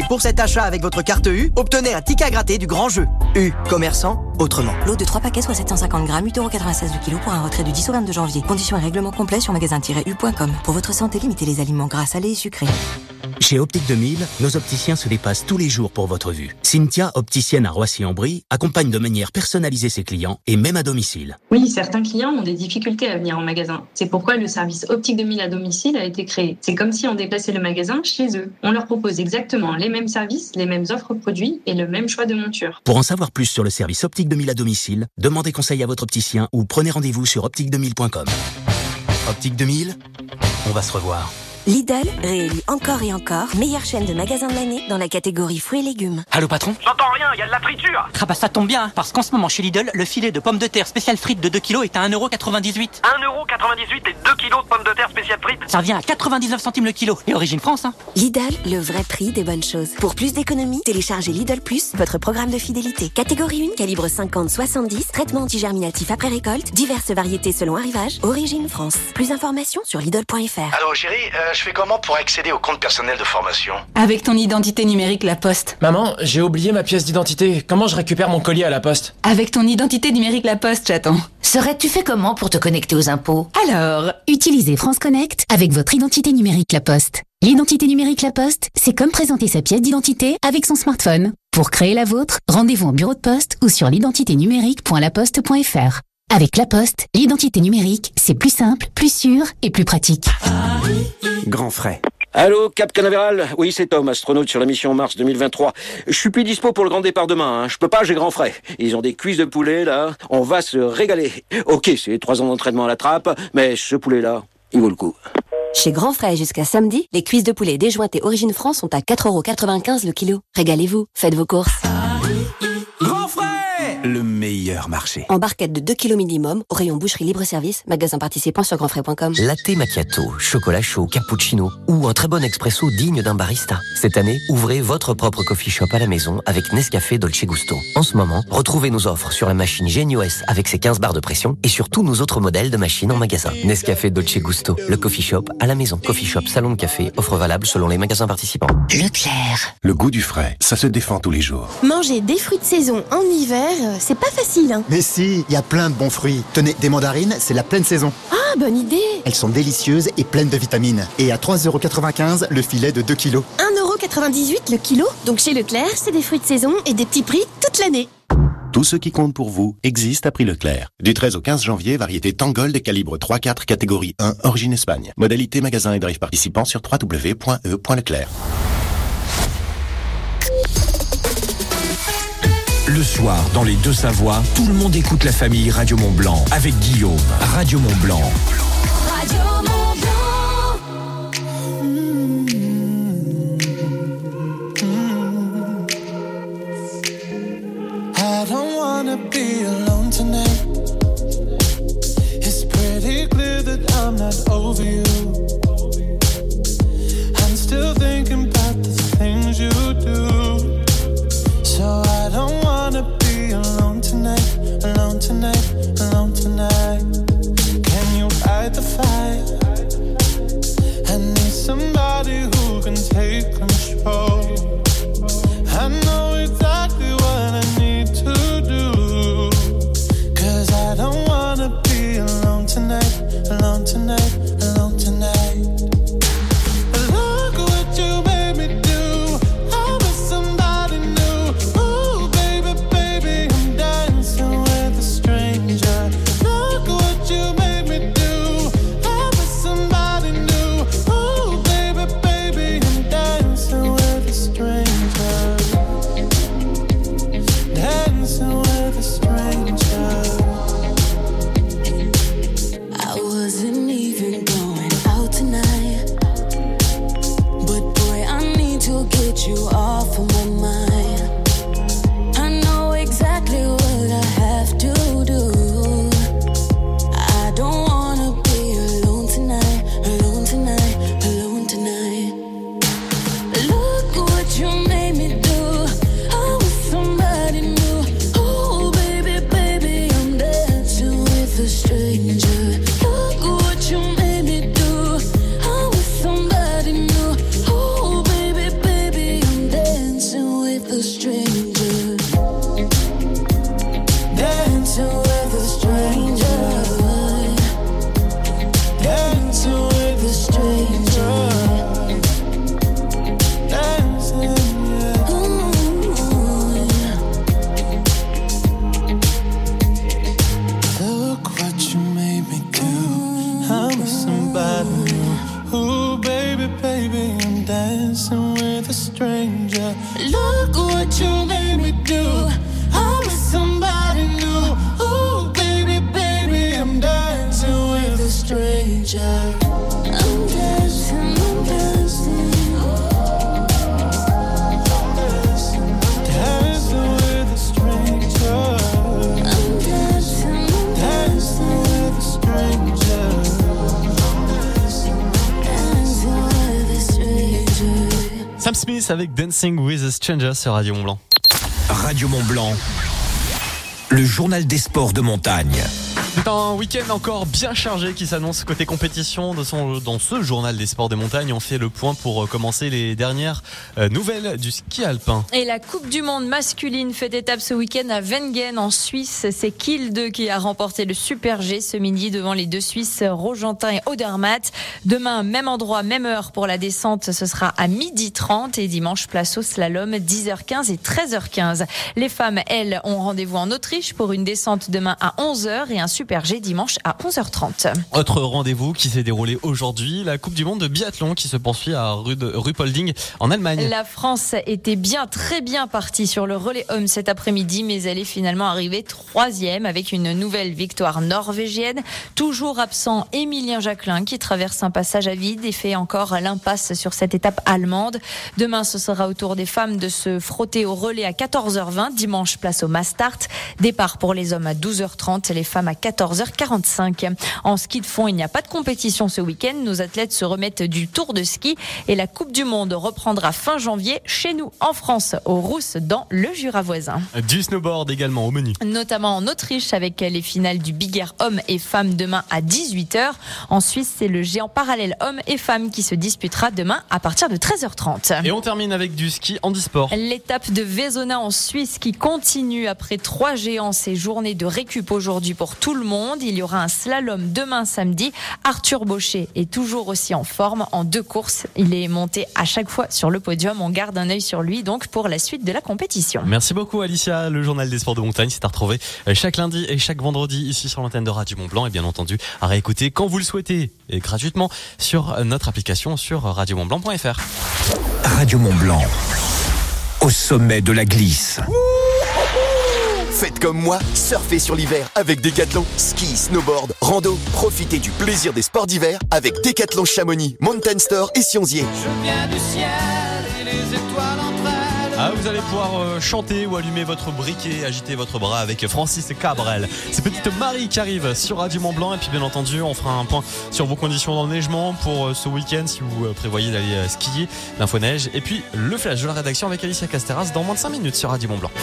Et pour cet achat avec votre carte U, obtenez un ticket à gratter du grand jeu. U, commerçant, autrement. Lot de trois paquets, soit sept cent cinquante grammes, huit euros quatre-vingt-seize du kilo pour un retrait du dix au vingt-deux janvier. Conditions et règlements complets sur magasin tiret u point com. Pour votre santé, limitez les aliments gras, salés et sucrés. Chez Optique deux mille, nos opticiens se dépassent tous les jours pour votre vue. Cynthia, opticienne à Roissy-en-Brie, accompagne de manière personnalisée ses clients et même à domicile. Oui, certains clients ont des difficultés à venir en magasin. C'est pourquoi le service Optique deux mille à domicile a été créé. C'est comme si on déplaçait le magasin chez eux. On leur propose exactement les mêmes services, les mêmes offres produits et le même choix de monture. Pour en savoir plus sur le service Optique deux mille à domicile, demandez conseil à votre opticien ou prenez rendez-vous sur optique deux mille point com. Optique deux mille, on va se revoir. Lidl, réélu encore et encore, meilleure chaîne de magasins de l'année dans la catégorie fruits et légumes. Allô patron? J'entends rien, il y a de la friture. Ah bah ça tombe bien, hein, parce qu'en ce moment chez Lidl, le filet de pommes de terre spécial frites de deux kilos est à un euro quatre-vingt-dix-huit. un euro quatre-vingt-dix-huit et deux kilos de pommes de terre spécial frites. Ça revient à quatre-vingt-dix-neuf centimes le kilo. Et origine France, hein. Lidl, le vrai prix des bonnes choses. Pour plus d'économies, téléchargez Lidl Plus, votre programme de fidélité. Catégorie un, calibre cinquante soixante-dix, traitement antigerminatif après récolte, diverses variétés selon arrivage, origine France. Plus d'informations sur Lidl point f r. Allô chérie, euh, je fais comment pour accéder au compte personnel de formation? Avec ton identité numérique La Poste. Maman, j'ai oublié ma pièce d'identité. Comment je récupère mon colis à La Poste? Avec ton identité numérique La Poste, j'attends. Serait, tu fais comment pour te connecter aux impôts? Alors, utilisez France Connect avec votre identité numérique La Poste. L'identité numérique La Poste, c'est comme présenter sa pièce d'identité avec son smartphone. Pour créer la vôtre, rendez-vous en bureau de poste ou sur l'identité numérique point la poste point f r. Avec La Poste, l'identité numérique, c'est plus simple, plus sûr et plus pratique. Grand frais. Allô, Cap Canaveral? Oui, c'est Tom, astronaute sur la mission Mars deux mille vingt-trois. Je suis plus dispo pour le grand départ demain, hein. Je peux pas, j'ai grand frais. Ils ont des cuisses de poulet, là. On va se régaler. Ok, c'est trois ans d'entraînement à la trappe, mais ce poulet-là, il vaut le coup. Chez Grand Frais jusqu'à samedi, les cuisses de poulet déjointées Origine France sont à quatre euros quatre-vingt-quinze le kilo. Régalez-vous, faites vos courses. Grand frais! Le meilleur marché. En barquette de deux kilos minimum, au rayon boucherie libre-service, magasin participant sur grand frais point com. Latte macchiato, chocolat chaud, cappuccino ou un très bon expresso digne d'un barista. Cette année, ouvrez votre propre coffee shop à la maison avec Nescafé Dolce Gusto. En ce moment, retrouvez nos offres sur la machine Genios avec ses quinze barres de pression et sur tous nos autres modèles de machines en magasin. Nescafé Dolce Gusto, le coffee shop à la maison. Coffee shop, salon de café, offre valable selon les magasins participants. Leclerc. Le goût du frais, ça se défend tous les jours. Manger des fruits de saison en hiver, c'est pas facile, hein. Mais si, il y a plein de bons fruits. Tenez, des mandarines, c'est la pleine saison. Ah, bonne idée. Elles sont délicieuses et pleines de vitamines. Et à trois euros quatre-vingt-quinze, le filet de deux kilos. un euro quatre-vingt-dix-huit le kilo. Donc chez Leclerc, c'est des fruits de saison et des petits prix toute l'année. Tout ce qui compte pour vous existe à prix Leclerc. Du treize au quinze janvier, variété Tangold des calibres trois quatre, catégorie un, origine Espagne. Modalité magasin et drive participants sur w w w point e point leclerc. Le soir, dans les Deux-Savoies, tout le monde écoute la famille Radio Mont-Blanc avec Guillaume. Radio Mont-Blanc. Radio I don't wanna be alone tonight. It's pretty clear that I'm not over you. I'm still thinking about the things you do. So I don't wanna be alone tonight, alone tonight, alone tonight. Can you fight the fire? I need somebody who can take control. I know exactly what I need to do. Cause I don't wanna be alone tonight, alone tonight, alone tonight. Look what you made me do. I'm a stranger. Dancing with a stranger. Dancing with a stranger. Dancing, yeah. Ooh, yeah. Look what you made me do. I'm with somebody new. Ooh, baby, baby, I'm dancing with a stranger. Look what you made me do. I'm with somebody new. Ooh, baby, baby, I'm dancing with a stranger. I'm dancing, I'm dancing. Dancing with a stranger. I'm dancing, I'm dancing with a stranger. Dancing with a stranger. Sam Smith avec Dancing with a Stranger sur Radio Mont Blanc. Radio Mont Blanc, le journal des sports de montagne. C'est un week-end encore bien chargé qui s'annonce côté compétition. De son, dans ce journal des sports des montagnes, on fait le point pour commencer les dernières euh, nouvelles du ski alpin. Et la Coupe du Monde masculine fait étape ce week-end à Wengen en Suisse. C'est Kilde qui a remporté le Super G ce midi devant les deux Suisses Rogentin et Odermatt. Demain, même endroit, même heure pour la descente, ce sera à midi trente et dimanche, place au slalom, dix heures quinze et treize heures quinze. Les femmes, elles, ont rendez-vous en Autriche pour une descente demain à onze heures et un Super G dimanche à onze heures trente. Autre rendez-vous qui s'est déroulé aujourd'hui, la Coupe du Monde de biathlon qui se poursuit à Ruhpolding en Allemagne. La France était bien, très bien partie sur le relais homme cet après-midi, mais elle est finalement arrivée troisième avec une nouvelle victoire norvégienne. Toujours absent Émilien Jacquelin qui traverse un passage à vide et fait encore l'impasse sur cette étape allemande. Demain, ce sera au tour des femmes de se frotter au relais à quatorze heures vingt. Dimanche, place au Mastart. Départ pour les hommes à douze heures trente, les femmes à quatorze heures quarante-cinq. En ski de fond, il n'y a pas de compétition ce week-end. Nos athlètes se remettent du Tour de ski et la Coupe du Monde reprendra fin janvier chez nous en France, aux Rousses, dans le Jura voisin. Du snowboard également au menu. Notamment en Autriche avec les finales du Big Air hommes et femmes demain à dix-huit heures. En Suisse, c'est le géant parallèle hommes et femmes qui se disputera demain à partir de treize heures trente. Et on termine avec du ski handisport. L'étape de Vezona en Suisse qui continue après trois géants. Ces journées de récup aujourd'hui pour tout le monde. Il y aura un slalom demain samedi. Arthur Baucher est toujours aussi en forme en deux courses. Il est monté à chaque fois sur le podium. On garde un œil sur lui donc pour la suite de la compétition. Merci beaucoup Alicia. Le journal des sports de montagne, c'est à retrouver chaque lundi et chaque vendredi ici sur l'antenne de Radio Mont Blanc et bien entendu à réécouter quand vous le souhaitez et gratuitement sur notre application sur radio mont blanc point f r. Radio Mont Blanc, au sommet de la glisse. Faites comme moi, surfez sur l'hiver avec Décathlon. Ski, snowboard, rando. Profitez du plaisir des sports d'hiver avec Décathlon Chamonix, Mountain Store et Sionzier. Je viens du ciel et les étoiles entre elles. Ah, vous allez pouvoir euh, chanter ou allumer votre briquet, agiter votre bras avec Francis Cabrel. C'est Petite Marie qui arrive sur Radio Mont Blanc et puis bien entendu on fera un point sur vos conditions d'enneigement pour euh, ce week-end si vous euh, prévoyez d'aller euh, skier, l'info neige et puis le flash de la rédaction avec Alicia Casteras dans moins de cinq minutes sur Radio Mont Blanc.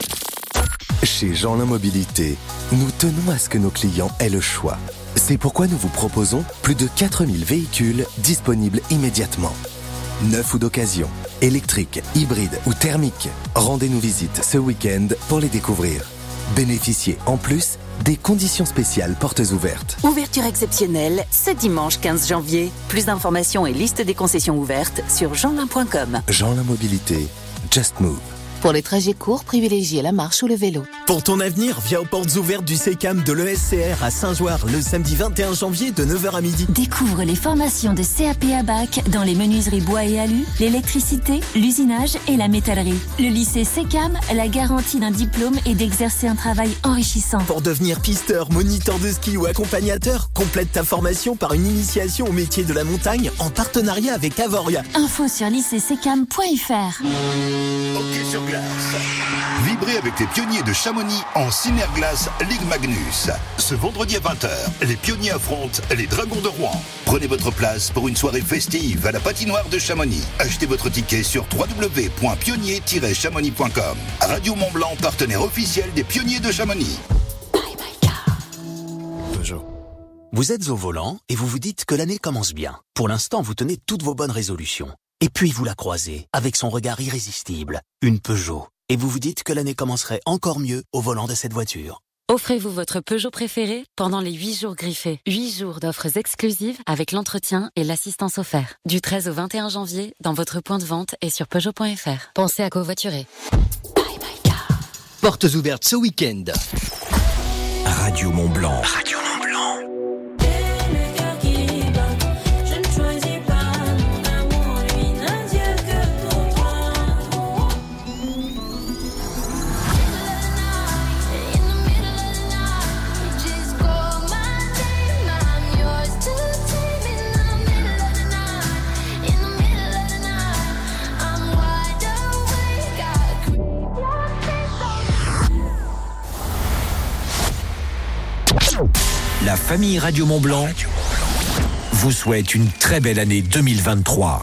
Chez Jeanlin Mobilité, nous tenons à ce que nos clients aient le choix. C'est pourquoi nous vous proposons plus de quatre mille véhicules disponibles immédiatement. Neufs ou d'occasion, électriques, hybrides ou thermiques. Rendez-nous visite ce week-end pour les découvrir. Bénéficiez en plus des conditions spéciales portes ouvertes. Ouverture exceptionnelle ce dimanche quinze janvier. Plus d'informations et liste des concessions ouvertes sur jeanlin point com. Jeanlin Mobilité, Just Move. Pour les trajets courts, privilégiez la marche ou le vélo. Pour ton avenir, viens aux portes ouvertes du SECAM de l'E S C R à Saint-Joire le samedi vingt et un janvier de neuf heures à midi. Découvre les formations de C A P à bac dans les menuiseries bois et alu, l'électricité, l'usinage et la métallerie. Le lycée SECAM, la garantie d'un diplôme et d'exercer un travail enrichissant. Pour devenir pisteur, moniteur de ski ou accompagnateur, complète ta formation par une initiation au métier de la montagne en partenariat avec Avoria. Info sur lycée secam point f r. Hockey sur glace. Vibrez avec les pionniers de Chamonix en Cyberglace Ligue Magnus. Ce vendredi à vingt heures, les pionniers affrontent les Dragons de Rouen. Prenez votre place pour une soirée festive à la patinoire de Chamonix. Achetez votre ticket sur w w w point pionnier tiret chamonix point com. Radio Mont Blanc, partenaire officiel des pionniers de Chamonix. Peugeot. Vous êtes au volant et vous vous dites que l'année commence bien. Pour l'instant, vous tenez toutes vos bonnes résolutions. Et puis vous la croisez avec son regard irrésistible. Une Peugeot. Et vous vous dites que l'année commencerait encore mieux au volant de cette voiture. Offrez-vous votre Peugeot préféré pendant les huit jours griffés. huit jours d'offres exclusives avec l'entretien et l'assistance offerte. Du treize au vingt et un janvier, dans votre point de vente et sur Peugeot point F R. Pensez à covoiturer. Portes ouvertes ce week-end. Radio Mont-Blanc. Radio Mont-Blanc. La famille Radio Mont-Blanc vous souhaite une très belle année deux mille vingt-trois.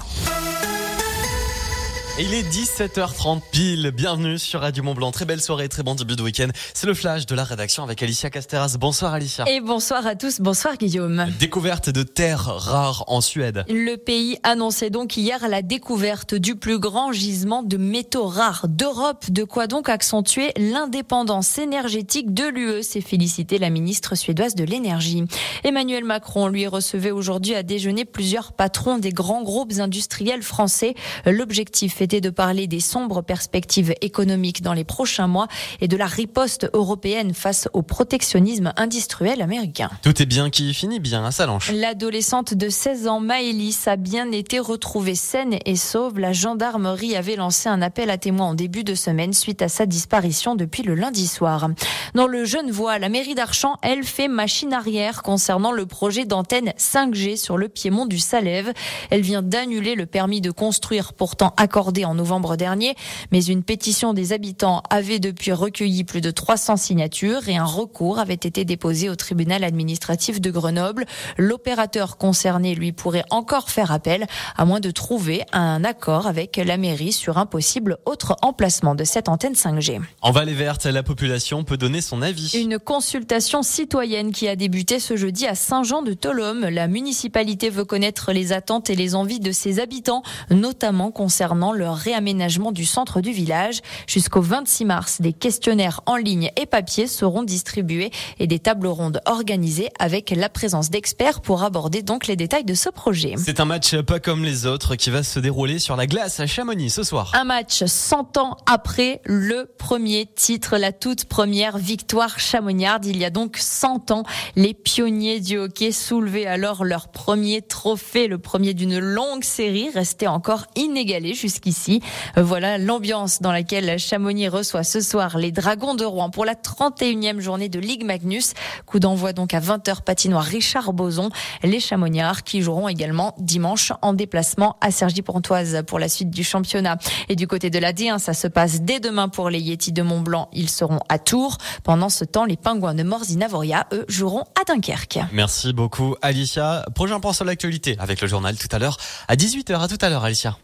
Et il est dix-sept heures trente pile, bienvenue sur Radio Mont-Blanc. Très belle soirée, très bon début de week-end. C'est le flash de la rédaction avec Alicia Casteras. Bonsoir Alicia. Et bonsoir à tous, bonsoir Guillaume. Découverte de terres rares en Suède. Le pays annonçait donc hier la découverte du plus grand gisement de métaux rares d'Europe. De quoi donc accentuer l'indépendance énergétique de l'U E, s'est félicité la ministre suédoise de l'énergie. Emmanuel Macron lui recevait aujourd'hui à déjeuner plusieurs patrons des grands groupes industriels français. L'objectif était de parler des sombres perspectives économiques dans les prochains mois et de la riposte européenne face au protectionnisme industriel américain. Tout est bien qui finit bien à Sallanches. L'adolescente de seize ans, Maëlys, a bien été retrouvée saine et sauve. La gendarmerie avait lancé un appel à témoins en début de semaine suite à sa disparition depuis le lundi soir. Dans le Genevois, la mairie d'Archamps, elle fait machine arrière concernant le projet d'antenne cinq G sur le piémont du Salève. Elle vient d'annuler le permis de construire pourtant accordé en novembre dernier, mais une pétition des habitants avait depuis recueilli plus de trois cents signatures et un recours avait été déposé au tribunal administratif de Grenoble. L'opérateur concerné, lui, pourrait encore faire appel, à moins de trouver un accord avec la mairie sur un possible autre emplacement de cette antenne cinq G. En Vallée Verte, la population peut donner son avis. Une consultation citoyenne qui a débuté ce jeudi à Saint-Jean-de-Tholome. La municipalité veut connaître les attentes et les envies de ses habitants, notamment concernant le réaménagement du centre du village. Jusqu'au vingt-six mars, des questionnaires en ligne et papier seront distribués et des tables rondes organisées avec la présence d'experts pour aborder donc les détails de ce projet. C'est un match pas comme les autres qui va se dérouler sur la glace à Chamonix ce soir. Un match cent ans après le premier titre, la toute première victoire chamonniarde. Il y a donc cent ans, les pionniers du hockey soulevaient alors leur premier trophée, le premier d'une longue série, resté encore inégalé jusqu'ici. Voilà l'ambiance dans laquelle Chamonix reçoit ce soir les Dragons de Rouen pour la trente et unième journée de Ligue Magnus. Coup d'envoi donc à vingt heures patinoire Richard Boson. Les Chamonniards qui joueront également dimanche en déplacement à Cergy-Pontoise pour la suite du championnat. Et du côté de la D un, ça se passe dès demain pour les Yetis de Mont-Blanc. Ils seront à Tours. Pendant ce temps, les Pingouins de Morzine-Avoria, eux, joueront à Dunkerque. Merci beaucoup Alicia. Prochain point sur l'actualité avec le journal tout à l'heure à dix-huit heures. À tout à l'heure Alicia.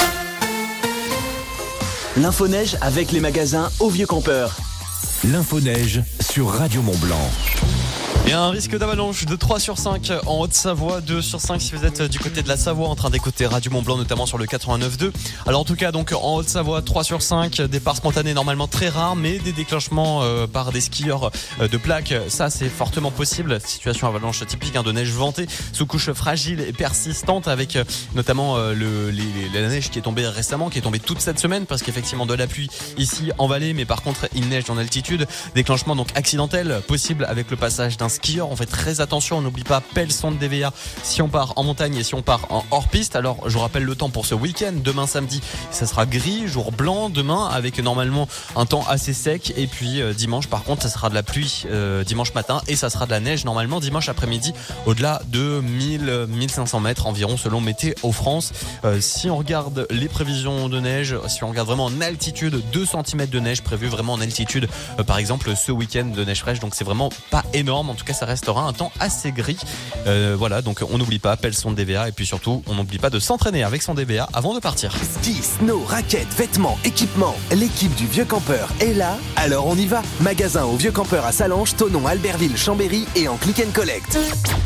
L'info-neige avec les magasins Au Vieux Campeur. L'info-neige sur Radio Mont-Blanc. Et un risque d'avalanche de trois sur cinq en Haute-Savoie, deux sur cinq si vous êtes du côté de la Savoie en train d'écouter Radio Mont-Blanc, notamment sur le quatre-vingt-neuf deux. Alors en tout cas, donc en Haute-Savoie, trois sur cinq, départ spontané normalement très rare, mais des déclenchements euh, par des skieurs euh, de plaques, ça c'est fortement possible. Situation avalanche typique hein, de neige ventée, sous couche fragile et persistante avec euh, notamment euh, le, les, les, la neige qui est tombée récemment, qui est tombée toute cette semaine parce qu'effectivement de la pluie ici en vallée, mais par contre il neige en altitude. Déclenchement donc accidentel possible avec le passage d'un skieur. On fait très attention, on n'oublie pas pelle sonde D V A si on part en montagne et si on part en hors piste. Alors je vous rappelle le temps pour ce week-end. Demain samedi, ça sera gris, jour blanc demain avec normalement un temps assez sec. Et puis euh, dimanche par contre, ça sera de la pluie euh, dimanche matin et ça sera de la neige normalement dimanche après-midi au-delà de mille à mille cinq cents mètres environ selon Météo France. Euh, si on regarde les prévisions de neige, si on regarde vraiment en altitude, deux centimètres de neige prévu vraiment en altitude euh, par exemple ce week-end de neige fraîche. Donc c'est vraiment pas énorme. En tout cas, ça restera un temps assez gris. Euh, voilà, donc on n'oublie pas, pelle son D V A et puis surtout, on n'oublie pas de s'entraîner avec son D V A avant de partir. Ski, snow, raquettes, vêtements, équipements. L'équipe du Vieux Campeur est là, alors on y va. Magasin au Vieux Campeur à Sallanches, Thonon, Albertville, Chambéry et en click and collect.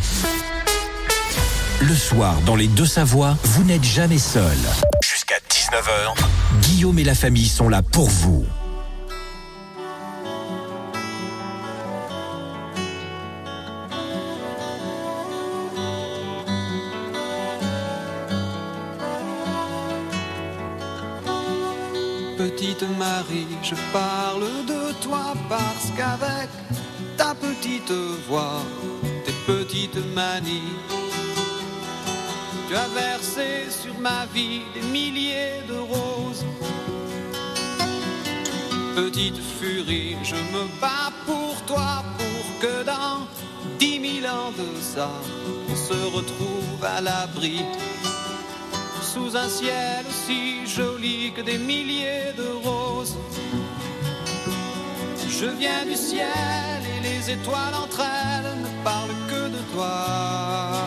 Le soir, dans les Deux-Savoies, vous n'êtes jamais seul. Jusqu'à dix-neuf heures, Guillaume et la famille sont là pour vous. Marie, je parle de toi parce qu'avec ta petite voix, tes petites manies, tu as versé sur ma vie des milliers de roses. Petite furie, je me bats pour toi, pour que dans dix mille ans de ça, on se retrouve à l'abri, sous un ciel aussi joli que des milliers de roses. Je viens du ciel et les étoiles entre elles ne parlent que de toi.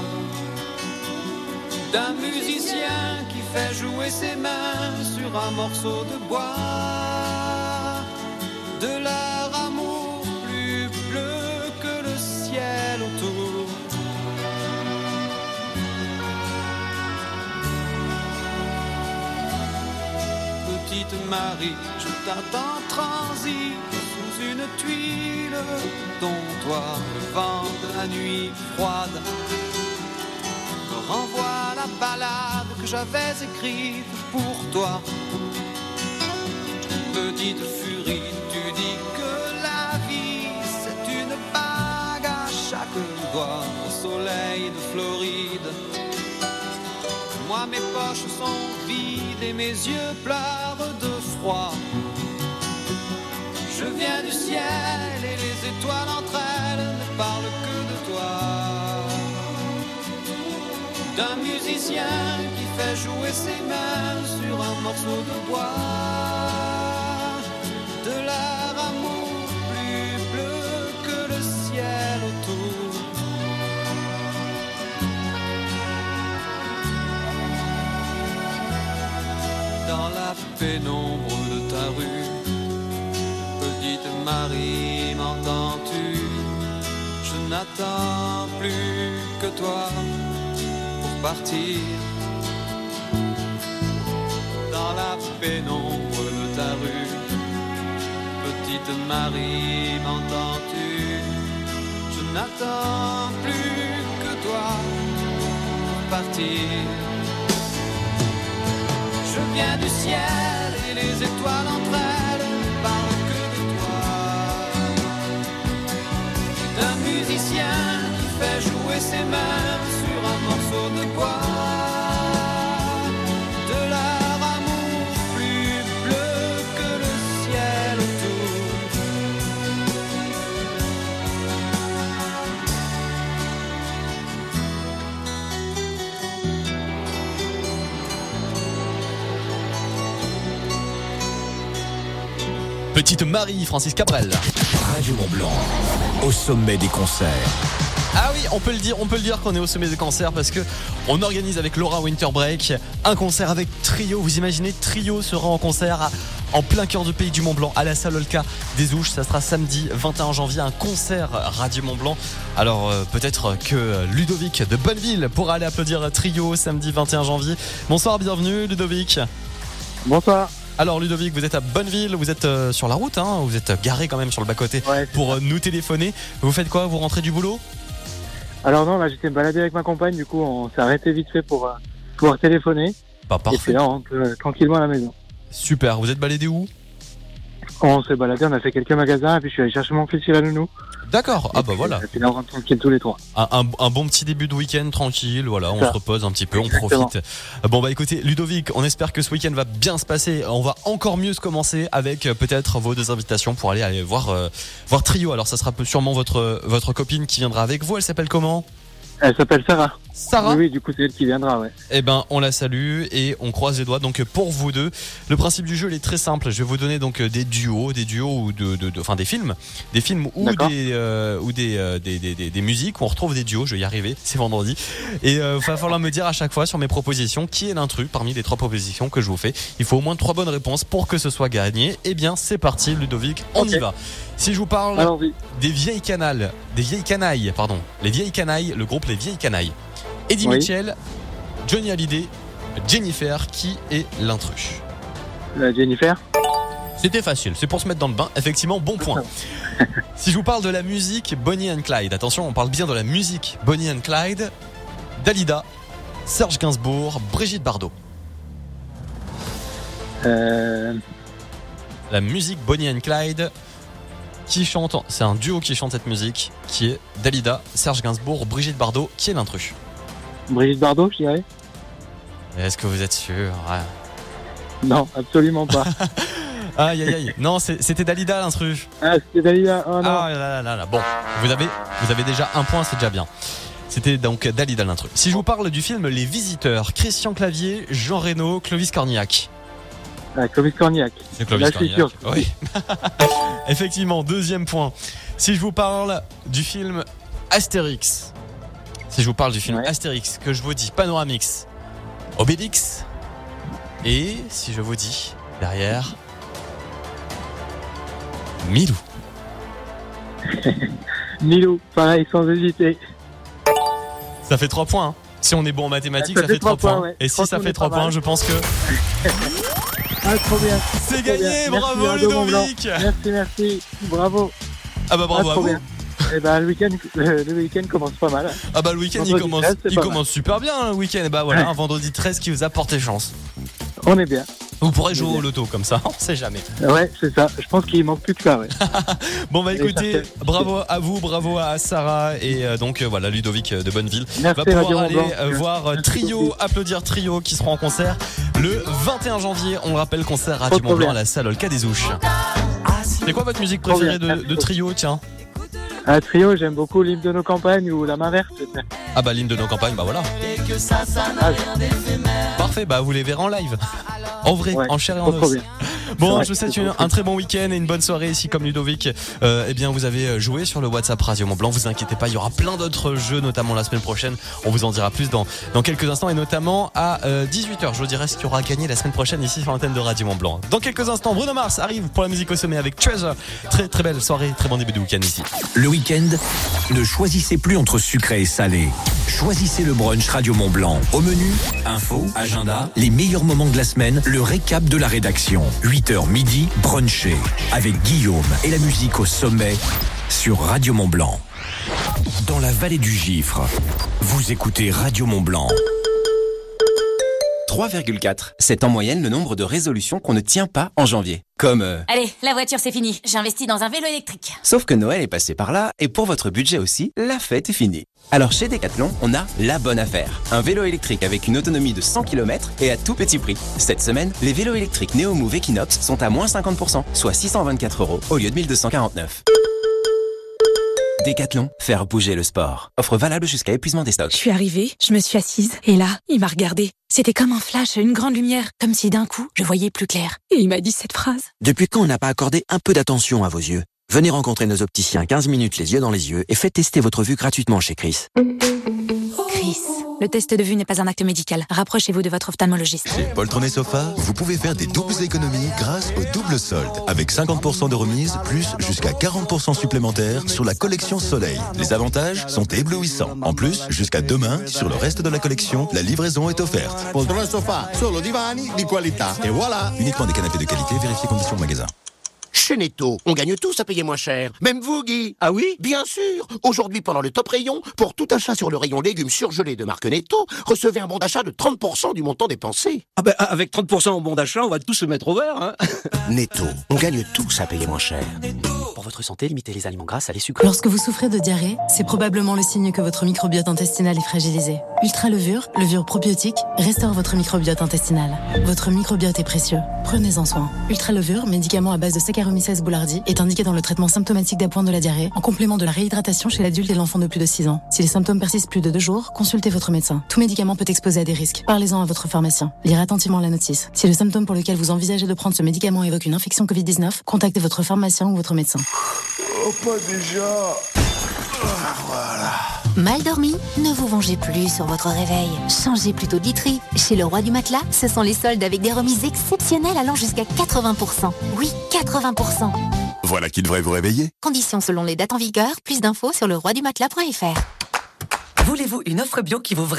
D'un musicien qui fait jouer ses mains sur un morceau de bois, de leur amour plus bleu que le ciel autour. Petite Marie, je t'attends transi sous une tuile dont toi, le vent de la nuit froide me renvoie la ballade que j'avais écrite pour toi. Petite furie, tu dis que la vie c'est une bague à chaque doigt au soleil de Floride. Moi mes poches sont vides et mes yeux pleurent de froid. Je viens du ciel et les étoiles entre elles ne parlent que de toi. D'un musicien qui fait jouer ses mains sur un morceau de bois, de leur amour plus bleu que le ciel autour. Dans la pénombre de ta rue, petite Marie, m'entends-tu? Je n'attends plus que toi pour partir. Dans la pénombre de ta rue, petite Marie, m'entends-tu? Je n'attends plus que toi pour partir. Je viens du ciel et les étoiles entre elles ne parlent que de toi. D'un musicien qui fait jouer ses mains sur un morceau de bois, de leur amour plus bleu que le ciel autour. Petite Marie, Francis Cabrel. Radio Mont-Blanc, au sommet des concerts. Ah oui, on peut le dire, on peut le dire qu'on est au sommet des concerts parce que on organise avec Laura Winterbreak un concert avec Trio. Vous imaginez, Trio sera en concert à, en plein cœur du pays du Mont-Blanc à la salle Olka des Ouches. Ça sera samedi vingt et un janvier, un concert Radio Mont-Blanc. Alors euh, peut-être que Ludovic de Bonneville pourra aller applaudir Trio samedi vingt et un janvier. Bonsoir, bienvenue Ludovic. Bonsoir. Alors Ludovic, vous êtes à Bonneville, vous êtes euh, sur la route, hein, vous êtes garé quand même sur le bas-côté ouais, pour euh, nous téléphoner. Vous faites quoi? Vous rentrez du boulot? Alors non, là j'étais me balader avec ma compagne, du coup on s'est arrêté vite fait pour euh, pouvoir téléphoner. Bah, parfait. Et puis là on rentre euh, tranquillement à la maison. Super, vous êtes baladé où? On s'est baladé, on a fait quelques magasins et puis je suis allé chercher mon fils chez la nounou. D'accord, ah bah puis, voilà. Et puis là on rentre tranquille tous les trois. Un, un, un bon petit début de week-end tranquille, voilà, on Ça. se repose un petit peu, Exactement. on profite. Bon bah écoutez Ludovic, on espère que ce week-end va bien se passer. On va encore mieux se commencer avec euh, peut-être vos deux invitations pour aller, aller voir, euh, voir Trio. Alors ça sera sûrement votre, votre copine qui viendra avec vous, elle s'appelle comment? Elle s'appelle Sarah. Sarah? Oui, oui, du coup c'est elle qui viendra, ouais. Eh ben, on la salue et on croise les doigts. Donc pour vous deux, le principe du jeu il est très simple. Je vais vous donner donc des duos, des duos ou de, de, de enfin des films, des films ou D'accord. des euh, ou des, euh, des, des des des musiques où on retrouve des duos. Je vais y arriver. C'est vendredi. Et euh, il va falloir me dire à chaque fois sur mes propositions qui est l'intrus parmi les trois propositions que je vous fais. Il faut au moins trois bonnes réponses pour que ce soit gagné. Eh bien, c'est parti, Ludovic. On Okay. y va. Si je vous parle Allons-y. des vieilles canailles, des vieilles canailles, pardon, les vieilles canailles, le groupe Les Vieilles Canailles. Eddie Oui. Mitchell, Johnny Hallyday, Jennifer, qui est l'intrus? La Jennifer. C'était facile, c'est pour se mettre dans le bain. Effectivement, bon point. Si je vous parle de la musique Bonnie and Clyde, attention, on parle bien de la musique Bonnie and Clyde, Dalida, Serge Gainsbourg, Brigitte Bardot. Euh... la musique Bonnie and Clyde. Qui chante, c'est un duo qui chante cette musique, qui est Dalida, Serge Gainsbourg, Brigitte Bardot. Qui est l'intrus? Brigitte Bardot, je dirais. Est-ce que vous êtes sûr? Ouais. Non, absolument pas. Aïe aïe aïe. Non, c'est, c'était Dalida l'intrus. Ah, c'était Dalida. Oh non. Ah là là là là. Bon, vous avez, vous avez déjà un point, c'est déjà bien. C'était donc Dalida l'intrus. Si je vous parle du film Les Visiteurs, Christian Clavier, Jean Reno, Clovis Cornillac. Ah, Clovis Cornillac. C'est Clovis Là, Cornillac. je suis sûr. Oui. Effectivement, deuxième point. Si je vous parle du film Astérix. Si je vous parle du film ouais. Astérix, que je vous dis Panoramix, Obélix. Et si je vous dis derrière Milou. Milou, pareil, sans hésiter. Ça fait trois points. Hein. Si on est bon en mathématiques, ça, ça fait trois points. points ouais. Et si ça fait trois points, je pense que... Ah, trop bien. C'est trop gagné, bien. Bravo merci, Ludovic. Merci, merci, bravo. Ah bah bravo ah, à vous. Bien. Et bah le week-end, le, le week-end commence pas mal. Ah bah le week-end il commence, treize, il commence super bien le week-end. Et bah voilà, un vendredi treize qui vous a porté chance. On est bien. Vous pourrez jouer au loto comme ça, on sait jamais. Ouais, c'est ça. Je pense qu'il manque plus que ça, ouais. Bon bah écoutez, bravo à vous, bravo à Sarah et euh, donc euh, voilà Ludovic de Bonneville. Merci, va pouvoir Radio aller euh, voir Merci Trio, beaucoup. Applaudir Trio qui sera en concert le vingt et un janvier. On le rappelle, concert Radio Mont Blanc à la salle Olca des Ouches. C'est quoi votre musique préférée de, de Trio, tiens? Un Trio, j'aime beaucoup l'hymne de nos campagnes ou La main verte. Ah bah l'hymne de nos campagnes, bah voilà. Ah, parfait, bah vous les verrez en live. En vrai, ouais, en chair et en os. Bon, ouais, je vous souhaite une, un très bon week-end et une bonne soirée ici comme Ludovic. Euh, eh bien, vous avez joué sur le WhatsApp Radio Mont Blanc. Vous inquiétez pas, il y aura plein d'autres jeux, notamment la semaine prochaine. On vous en dira plus dans, dans quelques instants et notamment à euh, dix-huit heures. Je vous dirai ce qu'il y aura gagné la semaine prochaine ici sur l'antenne de Radio Mont Blanc. Dans quelques instants, Bruno Mars arrive pour la musique au sommet avec Treasure. Très très belle soirée, très bon début de week-end ici. Le week-end, ne choisissez plus entre sucré et salé. Choisissez le brunch Radio Mont Blanc. Au menu, info, agenda, les meilleurs moments de la semaine, le récap de la rédaction. huit heures midi, brunché avec Guillaume et la musique au sommet sur Radio Mont Blanc. Dans la vallée du Gifre, vous écoutez Radio Mont Blanc. trois virgule quatre. C'est en moyenne le nombre de résolutions qu'on ne tient pas en janvier. Comme... Euh... Allez, la voiture c'est fini. J'ai investi dans un vélo électrique. Sauf que Noël est passé par là et pour votre budget aussi, la fête est finie. Alors chez Decathlon, on a la bonne affaire. Un vélo électrique avec une autonomie de cent kilomètres et à tout petit prix. Cette semaine, les vélos électriques Neomove Equinox sont à moins cinquante pour cent, soit six cent vingt-quatre euros au lieu de mille deux cent quarante-neuf. Decathlon, faire bouger le sport. Offre valable jusqu'à épuisement des stocks. Je suis arrivée, je me suis assise, et là, il m'a regardée. C'était comme un flash, une grande lumière, comme si d'un coup, je voyais plus clair. Et il m'a dit cette phrase. Depuis quand on n'a pas accordé un peu d'attention à vos yeux? Venez rencontrer nos opticiens quinze minutes les yeux dans les yeux et faites tester votre vue gratuitement chez Chris. Chris, le test de vue n'est pas un acte médical. Rapprochez-vous de votre ophtalmologiste. Chez Poltron et Sofa, vous pouvez faire des doubles économies grâce au double solde. Avec cinquante pour cent de remise, plus jusqu'à quarante pour cent supplémentaires sur la collection Soleil. Les avantages sont éblouissants. En plus, jusqu'à demain, sur le reste de la collection, la livraison est offerte. Poltron et Sofa, solo divani di qualità. Et voilà. Uniquement des canapés de qualité, vérifiez conditions au magasin. Chez Netto, on gagne tous à payer moins cher. Même vous, Guy. Ah oui? Bien sûr. Aujourd'hui, pendant le top rayon, pour tout achat sur le rayon légumes surgelés de marque Netto, recevez un bon d'achat de trente pour cent du montant dépensé. Ah ben, avec trente pour cent au bon d'achat, on va tous se mettre au vert, hein. Netto, on gagne tous à payer moins cher. Pour votre santé, limitez les aliments gras à les sucres. Lorsque vous souffrez de diarrhée, c'est probablement le signe que votre microbiote intestinal est fragilisé. Ultra Levure, levure probiotique, restaure votre microbiote intestinal. Votre microbiote est précieux. Prenez-en soin. Ultra Levure, médicament à base de Saccharomyces boulardii, est indiqué dans le traitement symptomatique d'appoint de la diarrhée, en complément de la réhydratation chez l'adulte et l'enfant de plus de six ans. Si les symptômes persistent plus de deux jours, consultez votre médecin. Tout médicament peut exposer à des risques. Parlez-en à votre pharmacien. Lirez attentivement la notice. Si le symptôme pour lequel vous envisagez de prendre ce médicament évoque une infection covid dix-neuf, contactez votre pharmacien ou votre médecin. Oh, pas déjà. Ah, voilà. Mal dormi? Ne vous vengez plus sur votre réveil. Changez plutôt de literie. Chez le Roi du Matelas, ce sont les soldes avec des remises exceptionnelles allant jusqu'à quatre-vingts pour cent. Oui, quatre-vingts pour cent. Voilà qui devrait vous réveiller. Conditions selon les dates en vigueur. Plus d'infos sur le roi du matelas point f r. Voulez-vous une offre bio qui vaut vraiment le goût ?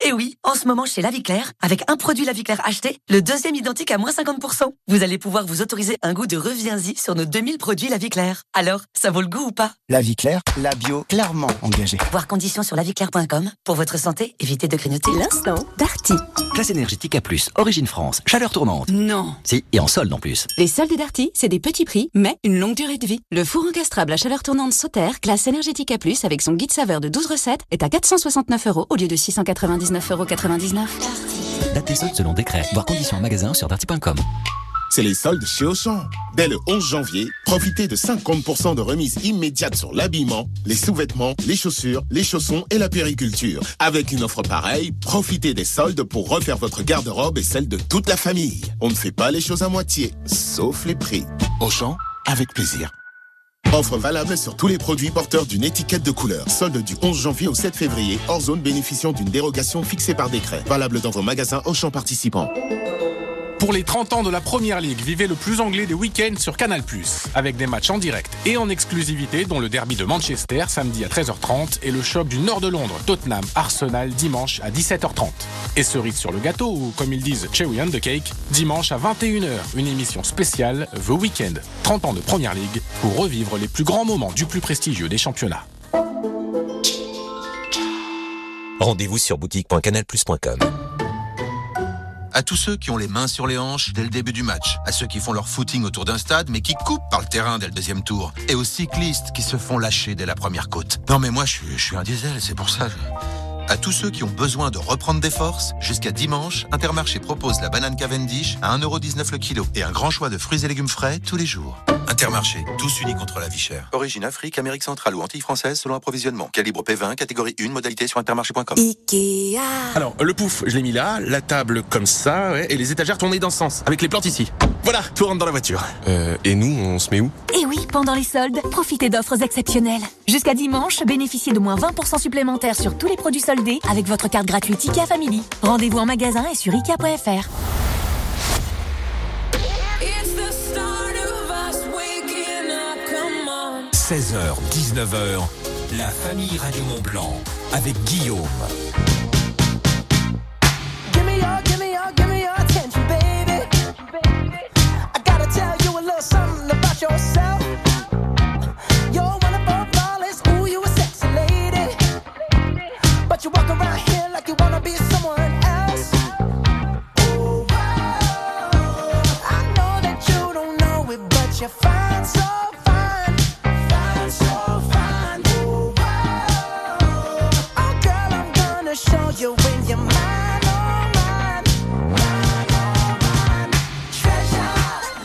Et oui, en ce moment chez La Vie Claire, avec un produit La Vie Claire acheté, le deuxième identique à moins cinquante pour cent. Vous allez pouvoir vous autoriser un goût de reviens-y sur nos deux mille produits La Vie Claire. Alors, ça vaut le goût ou pas? La Vie Claire, la bio clairement engagée. Voir conditions sur la vie claire point com. Pour votre santé, évitez de grignoter. L'instant Darty. Classe énergétique A plus, origine France, chaleur tournante. Non. Si, et en solde en plus. Les soldes Darty, c'est des petits prix, mais une longue durée de vie. Le four encastrable à chaleur tournante Sauter, classe énergétique A plus, avec son guide saveur de douze recettes, est à quatre cent soixante-neuf euros au lieu de six cent quatre-vingt-dix-neuf euros quatre-vingt-dix-neuf. Date et soldes selon décret. Voir conditions en magasin sur darty point com. C'est les soldes chez Auchan. Dès le onze janvier, profitez de cinquante pour cent de remise immédiate sur l'habillement, les sous-vêtements, les chaussures, les chaussons et la périculture. Avec une offre pareille, profitez des soldes pour refaire votre garde-robe et celle de toute la famille. On ne fait pas les choses à moitié, sauf les prix. Auchan, avec plaisir. Offre valable sur tous les produits porteurs d'une étiquette de couleur. Solde du onze janvier au sept février, hors zone bénéficiant d'une dérogation fixée par décret. Valable dans vos magasins Auchan participants. Pour les trente ans de la Première Ligue, vivez le plus anglais des week-ends sur Canal plus, avec des matchs en direct et en exclusivité, dont le derby de Manchester, samedi à treize heures trente, et le choc du nord de Londres, Tottenham, Arsenal, dimanche à dix-sept heures trente. Et cerise sur le gâteau, ou comme ils disent, cherry on the cake, dimanche à vingt et une heures, une émission spéciale The Weekend, trente ans de Première Ligue, pour revivre les plus grands moments du plus prestigieux des championnats. Rendez-vous sur boutique point canal plus point com. À tous ceux qui ont les mains sur les hanches dès le début du match, à ceux qui font leur footing autour d'un stade mais qui coupent par le terrain dès le deuxième tour, et aux cyclistes qui se font lâcher dès la première côte. Non mais moi je suis, je suis un diesel, c'est pour ça. Je... À tous ceux qui ont besoin de reprendre des forces, jusqu'à dimanche, Intermarché propose la banane Cavendish à un euro dix-neuf le kilo et un grand choix de fruits et légumes frais tous les jours. Intermarché, tous unis contre la vie chère. Origine Afrique, Amérique centrale ou Antilles françaises selon approvisionnement. Calibre P vingt, catégorie un, modalité sur intermarché point com. Ikea. Alors, le pouf, je l'ai mis là, la table comme ça, ouais, et les étagères tournées dans ce sens, avec les plantes ici. Voilà, tout rentre dans la voiture. Euh, et nous, on se met où? Et oui, pendant les soldes, profitez d'offres exceptionnelles. Jusqu'à dimanche, bénéficiez de moins vingt pour cent supplémentaires sur tous les produits soldés avec votre carte gratuite Ikea Family. Rendez-vous en magasin et sur ikea point f r. seize heures, dix-neuf heures, la famille Radio Mont Blanc avec Guillaume. Give me your, give me your, give me your attention, baby. I gotta tell you a little something about yourself. You're one of our flawless, ooh, you a sexy lady. But you walk around here like you wanna be someone else. Ooh, I know that you don't know it, but you're fine, so fine. So fine, ooh, oh, oh girl, I'm gonna show you when you're mine, oh mine, mine, oh mine, treasure,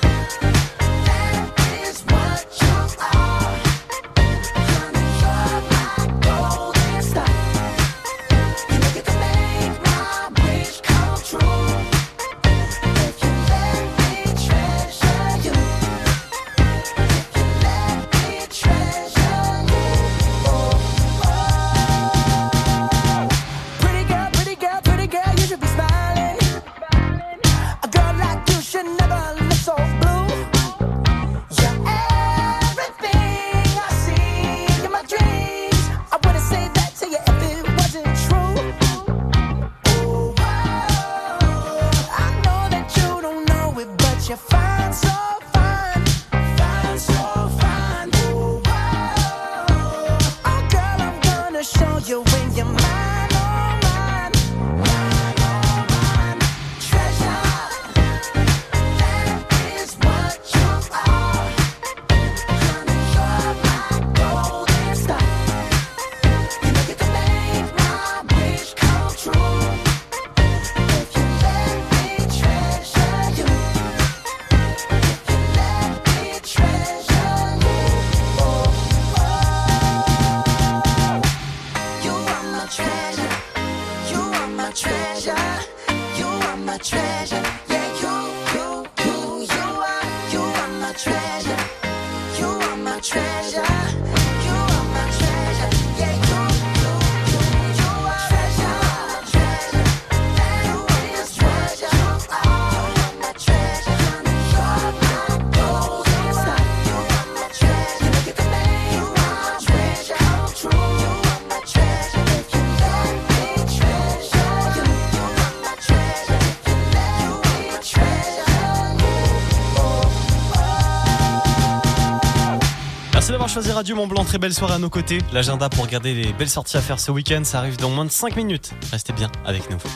that is what you are, honey, you're my golden star, you know you can make my wish come true, if you let me treasure you, if you let me treasure. You're fine, so fine, fine, so fine. Ooh, oh, oh, girl, I'm gonna show you when you're mine, oh mine, mine, oh mine. Treasure, that is what you are. Honey, you're my golden star. You know you can make my wish come true. If you let me treasure you. Treasure, you are my treasure, yeah, you, you, you, you are, you are my treasure, you are my treasure, you are my treasure, yeah, you, you, you, you are treasure, treasure, that is treasure, you are my treasure, you're my golden star, you are my treasure, you know you can make my treasure come true, you are my treasure, if you let me treasure. Merci d'avoir choisi Radio Mont-Blanc. Très belle soirée à nos côtés. L'agenda pour regarder les belles sorties à faire ce week-end, ça arrive dans moins de cinq minutes. Restez bien avec nous.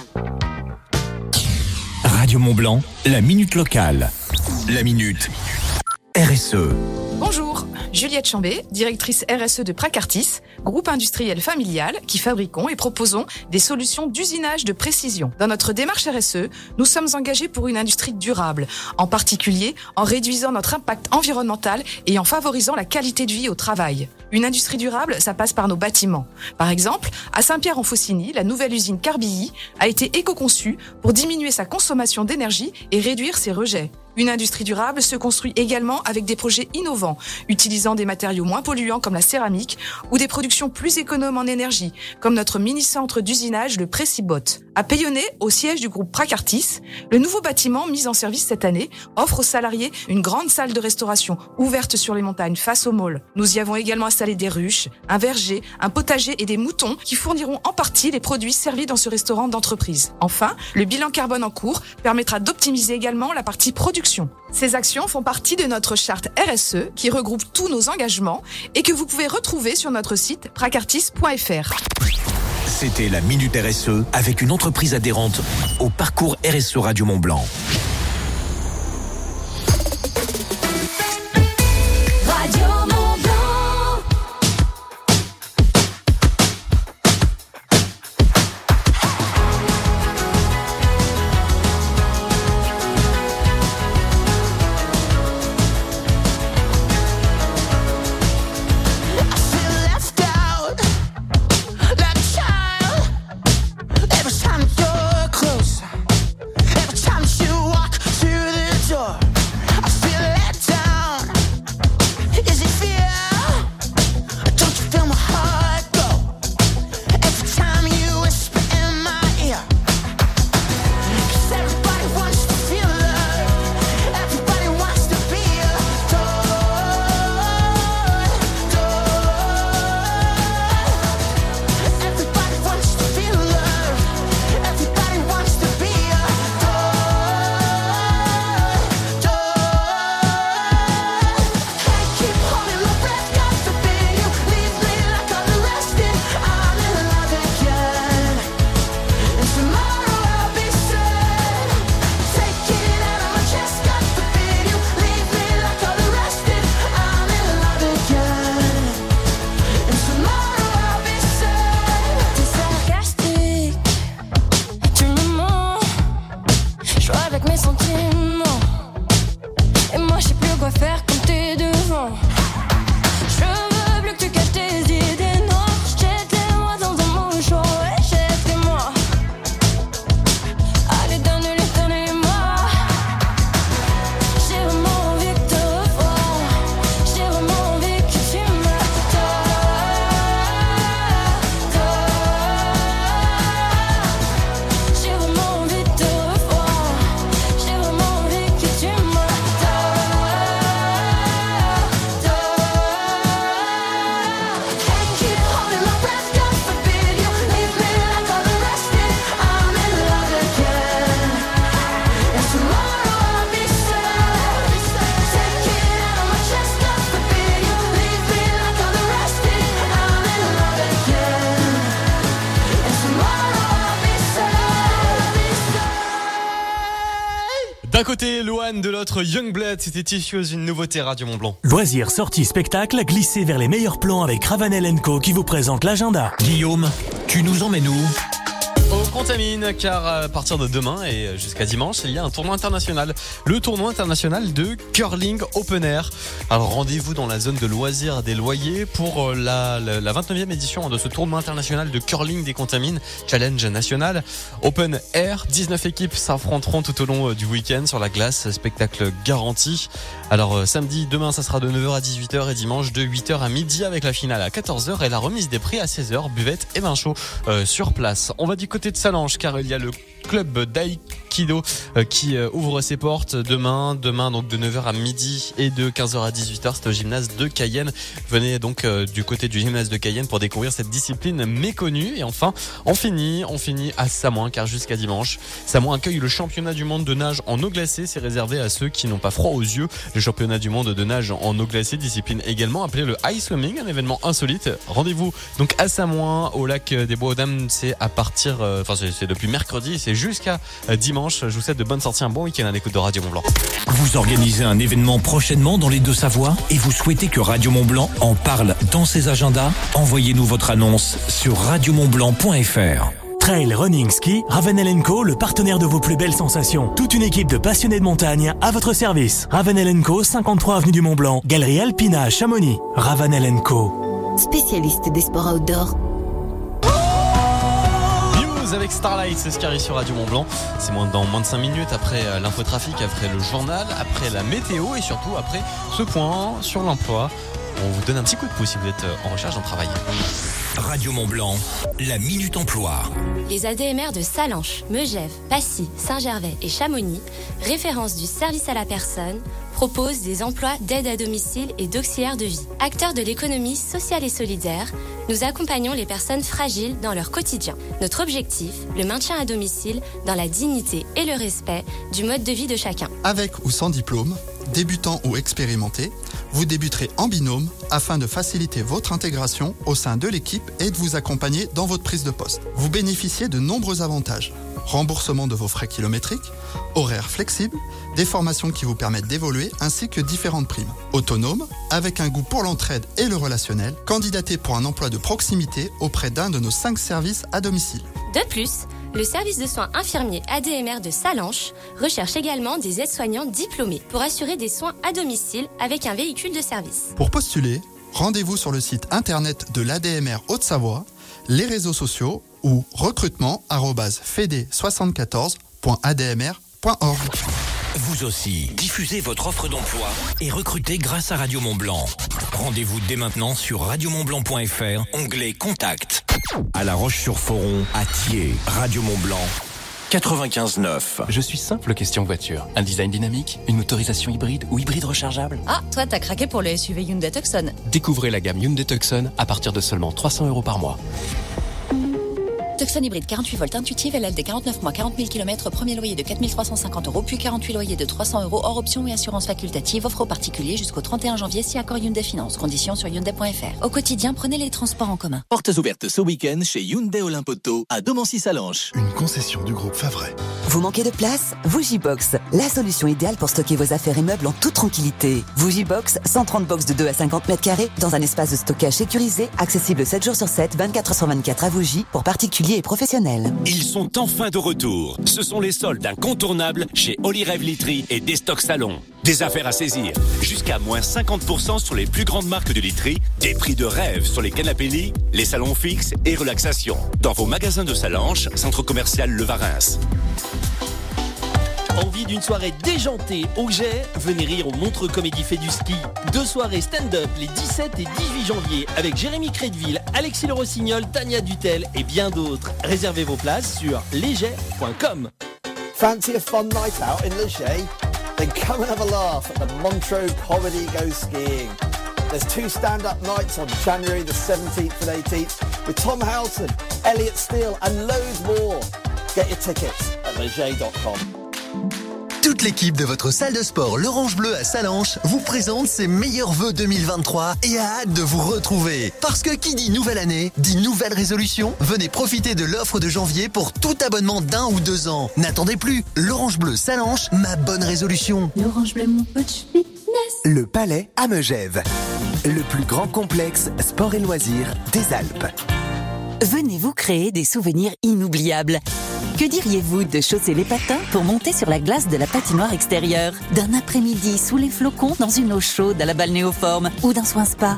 Radio Mont-Blanc, la minute locale. La minute R S E. Bonjour, Juliette Chambé, directrice R S E de Pracartis, groupe industriel familial qui fabriquons et proposons des solutions d'usinage de précision. Dans notre démarche R S E, nous sommes engagés pour une industrie durable, en particulier en réduisant notre impact environnemental et en favorisant la qualité de vie au travail. Une industrie durable, ça passe par nos bâtiments. Par exemple, à Saint-Pierre-en-Faucigny, la nouvelle usine Carbilly a été éco-conçue pour diminuer sa consommation d'énergie et réduire ses rejets. Une industrie durable se construit également avec des projets innovants, utilisant des matériaux moins polluants comme la céramique ou des productions plus économes en énergie, comme notre mini-centre d'usinage, le Précibot. À Payonnay, au siège du groupe Pracartis, le nouveau bâtiment mis en service cette année offre aux salariés une grande salle de restauration ouverte sur les montagnes face au mall. Nous y avons également installé des ruches, un verger, un potager et des moutons qui fourniront en partie les produits servis dans ce restaurant d'entreprise. Enfin, le bilan carbone en cours permettra d'optimiser également la partie production. Ces actions font partie de notre charte R S E qui regroupe tous nos engagements et que vous pouvez retrouver sur notre site pracartis point f r. C'était la minute R S E avec une entreprise adhérente au parcours R S E Radio Mont-Blanc. D'un côté, Lohan, de l'autre, Youngblood, c'était Tissues, une nouveauté Radio Mont-Blanc. Loisirs, sorties, spectacles, glissez vers les meilleurs plans avec Ravanel and Co qui vous présente l'agenda. Guillaume, tu nous emmènes où ? Au Contamine, car à partir de demain et jusqu'à dimanche, il y a un tournoi international. Le tournoi international de curling open air. Alors rendez-vous dans la zone de loisirs des Loyers pour la, la, la vingt-neuvième édition de ce tournoi international de curling des Contamines, challenge national. Open air, dix-neuf équipes s'affronteront tout au long du week-end sur la glace, spectacle garanti. Alors samedi, demain, ça sera de neuf heures à dix-huit heures et dimanche de huit heures à midi avec la finale à quatorze heures et la remise des prix à seize heures, buvette et vin chaud euh, sur place. On va du côté de Salange car il y a le club d'aïkido euh, qui euh, ouvre ses portes demain, demain donc de neuf heures à midi et de quinze heures à dix-huit heures. C'est au gymnase de Cayenne. Venez donc euh, du côté du gymnase de Cayenne pour découvrir cette discipline méconnue. Et enfin, on finit, on finit à Samoin car jusqu'à dimanche, Samoin accueille le championnat du monde de nage en eau glacée. C'est réservé à ceux qui n'ont pas froid aux yeux. Le championnat du monde de nage en eau glacée, discipline également appelée le ice swimming, un événement insolite. Rendez-vous donc à Samoin au lac des Bois aux Dames. C'est à partir, euh, enfin c'est, c'est depuis mercredi, c'est jusqu'à euh, dimanche. Je vous souhaite de bonnes sorties, un bon week-end à l'écoute de Radio Mont-Blanc. Vous organisez un événement prochainement dans les Deux-Savoies et vous souhaitez que Radio Mont-Blanc en parle dans ses agendas? Envoyez-nous votre annonce sur radio mont blanc point f r. Trail, running, ski, Ravenel and Co, le partenaire de vos plus belles sensations. Toute une équipe de passionnés de montagne à votre service. Ravenel and Co, cinquante-trois avenue du Mont-Blanc, Galerie Alpina à Chamonix. Ravenel and Co. Spécialiste des sports outdoor. Avec Starlight, c'est ce qui arrive sur Radio Mont-Blanc. C'est moins dans moins de cinq minutes après l'infotrafic, après le journal, après la météo et surtout après ce point sur l'emploi. On vous donne un petit coup de pouce si vous êtes en recherche d'un travail. Radio Mont-Blanc, la Minute Emploi. Les A D M R de Salanches, Megève, Passy, Saint-Gervais et Chamonix, référence du service à la personne, proposent des emplois d'aide à domicile et d'auxiliaire de vie. Acteurs de l'économie sociale et solidaire, nous accompagnons les personnes fragiles dans leur quotidien. Notre objectif, le maintien à domicile dans la dignité et le respect du mode de vie de chacun. Avec ou sans diplôme, débutant ou expérimenté, vous débuterez en binôme afin de faciliter votre intégration au sein de l'équipe et de vous accompagner dans votre prise de poste. Vous bénéficiez de nombreux avantages. Remboursement de vos frais kilométriques, horaires flexibles, des formations qui vous permettent d'évoluer ainsi que différentes primes. Autonome, avec un goût pour l'entraide et le relationnel, candidatez pour un emploi de proximité auprès d'un de nos cinq services à domicile. De plus, le service de soins infirmiers A D M R de Salanches recherche également des aides-soignants diplômés pour assurer des soins à domicile avec un véhicule de service. Pour postuler, rendez-vous sur le site internet de l'A D M R Haute-Savoie, les réseaux sociaux ou recrutement arobase fede soixante-quatorze point a d m r point org. Vous aussi, diffusez votre offre d'emploi et recrutez grâce à Radio Mont-Blanc. Rendez-vous dès maintenant sur radio mont blanc point f r, onglet Contact. À La Roche-sur-Foron, à Thiers, Radio Mont-Blanc. quatre-vingt-quinze neuf. Je suis simple question voiture. Un design dynamique, une motorisation hybride ou hybride rechargeable. Ah, toi t'as craqué pour le S U V Hyundai Tucson. Découvrez la gamme Hyundai Tucson à partir de seulement trois cents euros par mois. Tucson hybride quarante-huit volts intuitive, L L D quarante-neuf mois, quarante mille kilomètres, premier loyer de quatre mille trois cent cinquante euros, puis quarante-huit loyers de trois cents euros hors option et assurance facultative, offre aux particuliers jusqu'au trente et un janvier si accord Hyundai Finance. Conditions sur hyundai point f r. Au quotidien, prenez les transports en commun. Portes ouvertes ce week-end chez Hyundai Olympoto à Domancy-Salanches. Une concession du groupe Favret. Vous manquez de place? Bougiebox, la solution idéale pour stocker vos affaires et meubles en toute tranquillité. Bougiebox, cent trente box de deux à cinquante mètres carrés dans un espace de stockage sécurisé, accessible sept jours sur sept, vingt-quatre heures sur vingt-quatre à Vougy pour particuliers et professionnels. Ils sont enfin de retour. Ce sont les soldes incontournables chez Olirev Literie et Destock Salon. Des affaires à saisir. Jusqu'à moins cinquante pour cent sur les plus grandes marques de literie. Des prix de rêve sur les canapés lits, les salons fixes et relaxation. Dans vos magasins de Salanches, centre commercial Le Varins. Envie d'une soirée déjantée au Jet? Venez rire au Montreux Comédie fait du ski. Deux soirées stand-up les dix-sept et dix-huit janvier avec Jérémy Crédville, Alexis Le Rossignol, Tania Dutel et bien d'autres. Réservez vos places sur leger point com. Fancy a fun night out in Leger? Then come and have a laugh at the Montreux Comedy Go Skiing. There's two stand-up nights on January the seventeenth and eighteenth with Tom Houghton, Elliot Steele and loads more. Get your tickets at leger dot com. Toute l'équipe de votre salle de sport l'Orange Bleu à Salanches vous présente ses meilleurs vœux deux mille vingt-trois et a hâte de vous retrouver. Parce que qui dit nouvelle année, dit nouvelle résolution. Venez profiter de l'offre de janvier pour tout abonnement d'un ou deux ans. N'attendez plus, l'Orange Bleu Salanches, ma bonne résolution. L'Orange Bleu, mon coach fitness. Le Palais à Megève, le plus grand complexe sport et loisirs des Alpes. Venez vous créer des souvenirs inoubliables. Que diriez-vous de chausser les patins pour monter sur la glace de la patinoire extérieure? D'un après-midi sous les flocons dans une eau chaude à la balnéoforme ou d'un soin spa? Pour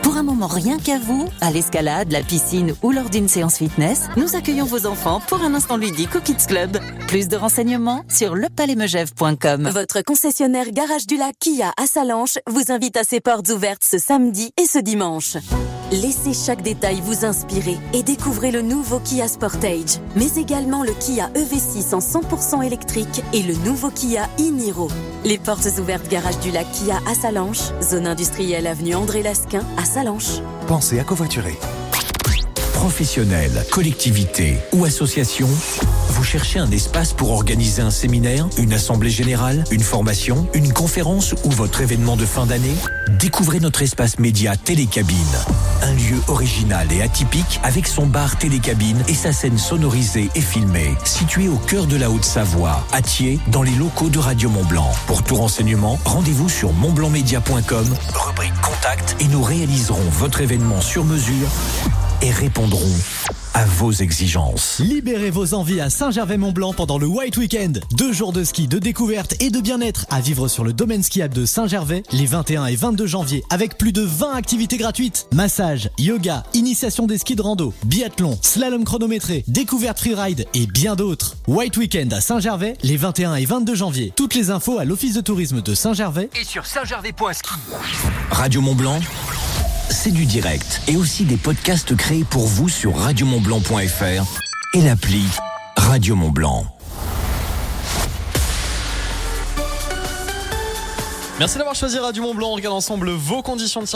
Pour un moment rien qu'à vous, à l'escalade, la piscine ou lors d'une séance fitness, nous accueillons vos enfants pour un instant ludique au Kids Club. Plus de renseignements sur le palais megève point com. Votre concessionnaire Garage du Lac Kia à Salanches vous invite à ses portes ouvertes ce samedi et ce dimanche. Laissez chaque détail vous inspirer et découvrez le nouveau Kia Sportage, mais également le Kia E V six en cent pour cent électrique et le nouveau Kia e-Niro. Les portes ouvertes Garage du Lac Kia à Salanches, zone industrielle avenue André Lasquin à Salanches. Pensez à covoiturer. Professionnels, collectivités ou associations, vous cherchez un espace pour organiser un séminaire, une assemblée générale, une formation, une conférence ou votre événement de fin d'année? Découvrez notre espace média Télécabine. Un lieu original et atypique avec son bar Télécabine et sa scène sonorisée et filmée. Situé au cœur de la Haute-Savoie, à Thiers, dans les locaux de Radio Mont-Blanc. Pour tout renseignement, rendez-vous sur montblanc média point com, rubrique Contact, et nous réaliserons votre événement sur mesure et répondront à vos exigences. Libérez vos envies à Saint-Gervais-Mont-Blanc pendant le White Weekend. Deux jours de ski, de découverte et de bien-être à vivre sur le domaine skiable de Saint-Gervais les vingt et un et vingt-deux janvier avec plus de vingt activités gratuites. Massage, yoga, initiation des skis de rando, biathlon, slalom chronométré, découverte freeride et bien d'autres. White Weekend à Saint-Gervais les vingt et un et vingt-deux janvier. Toutes les infos à l'office de tourisme de Saint-Gervais et sur saint gervais point ski. Radio Mont-Blanc, c'est du direct et aussi des podcasts créés pour vous sur radio mont blanc point f r et l'appli Radio Mont-Blanc. Merci d'avoir choisi Radio Mont-Blanc. On regarde ensemble vos conditions de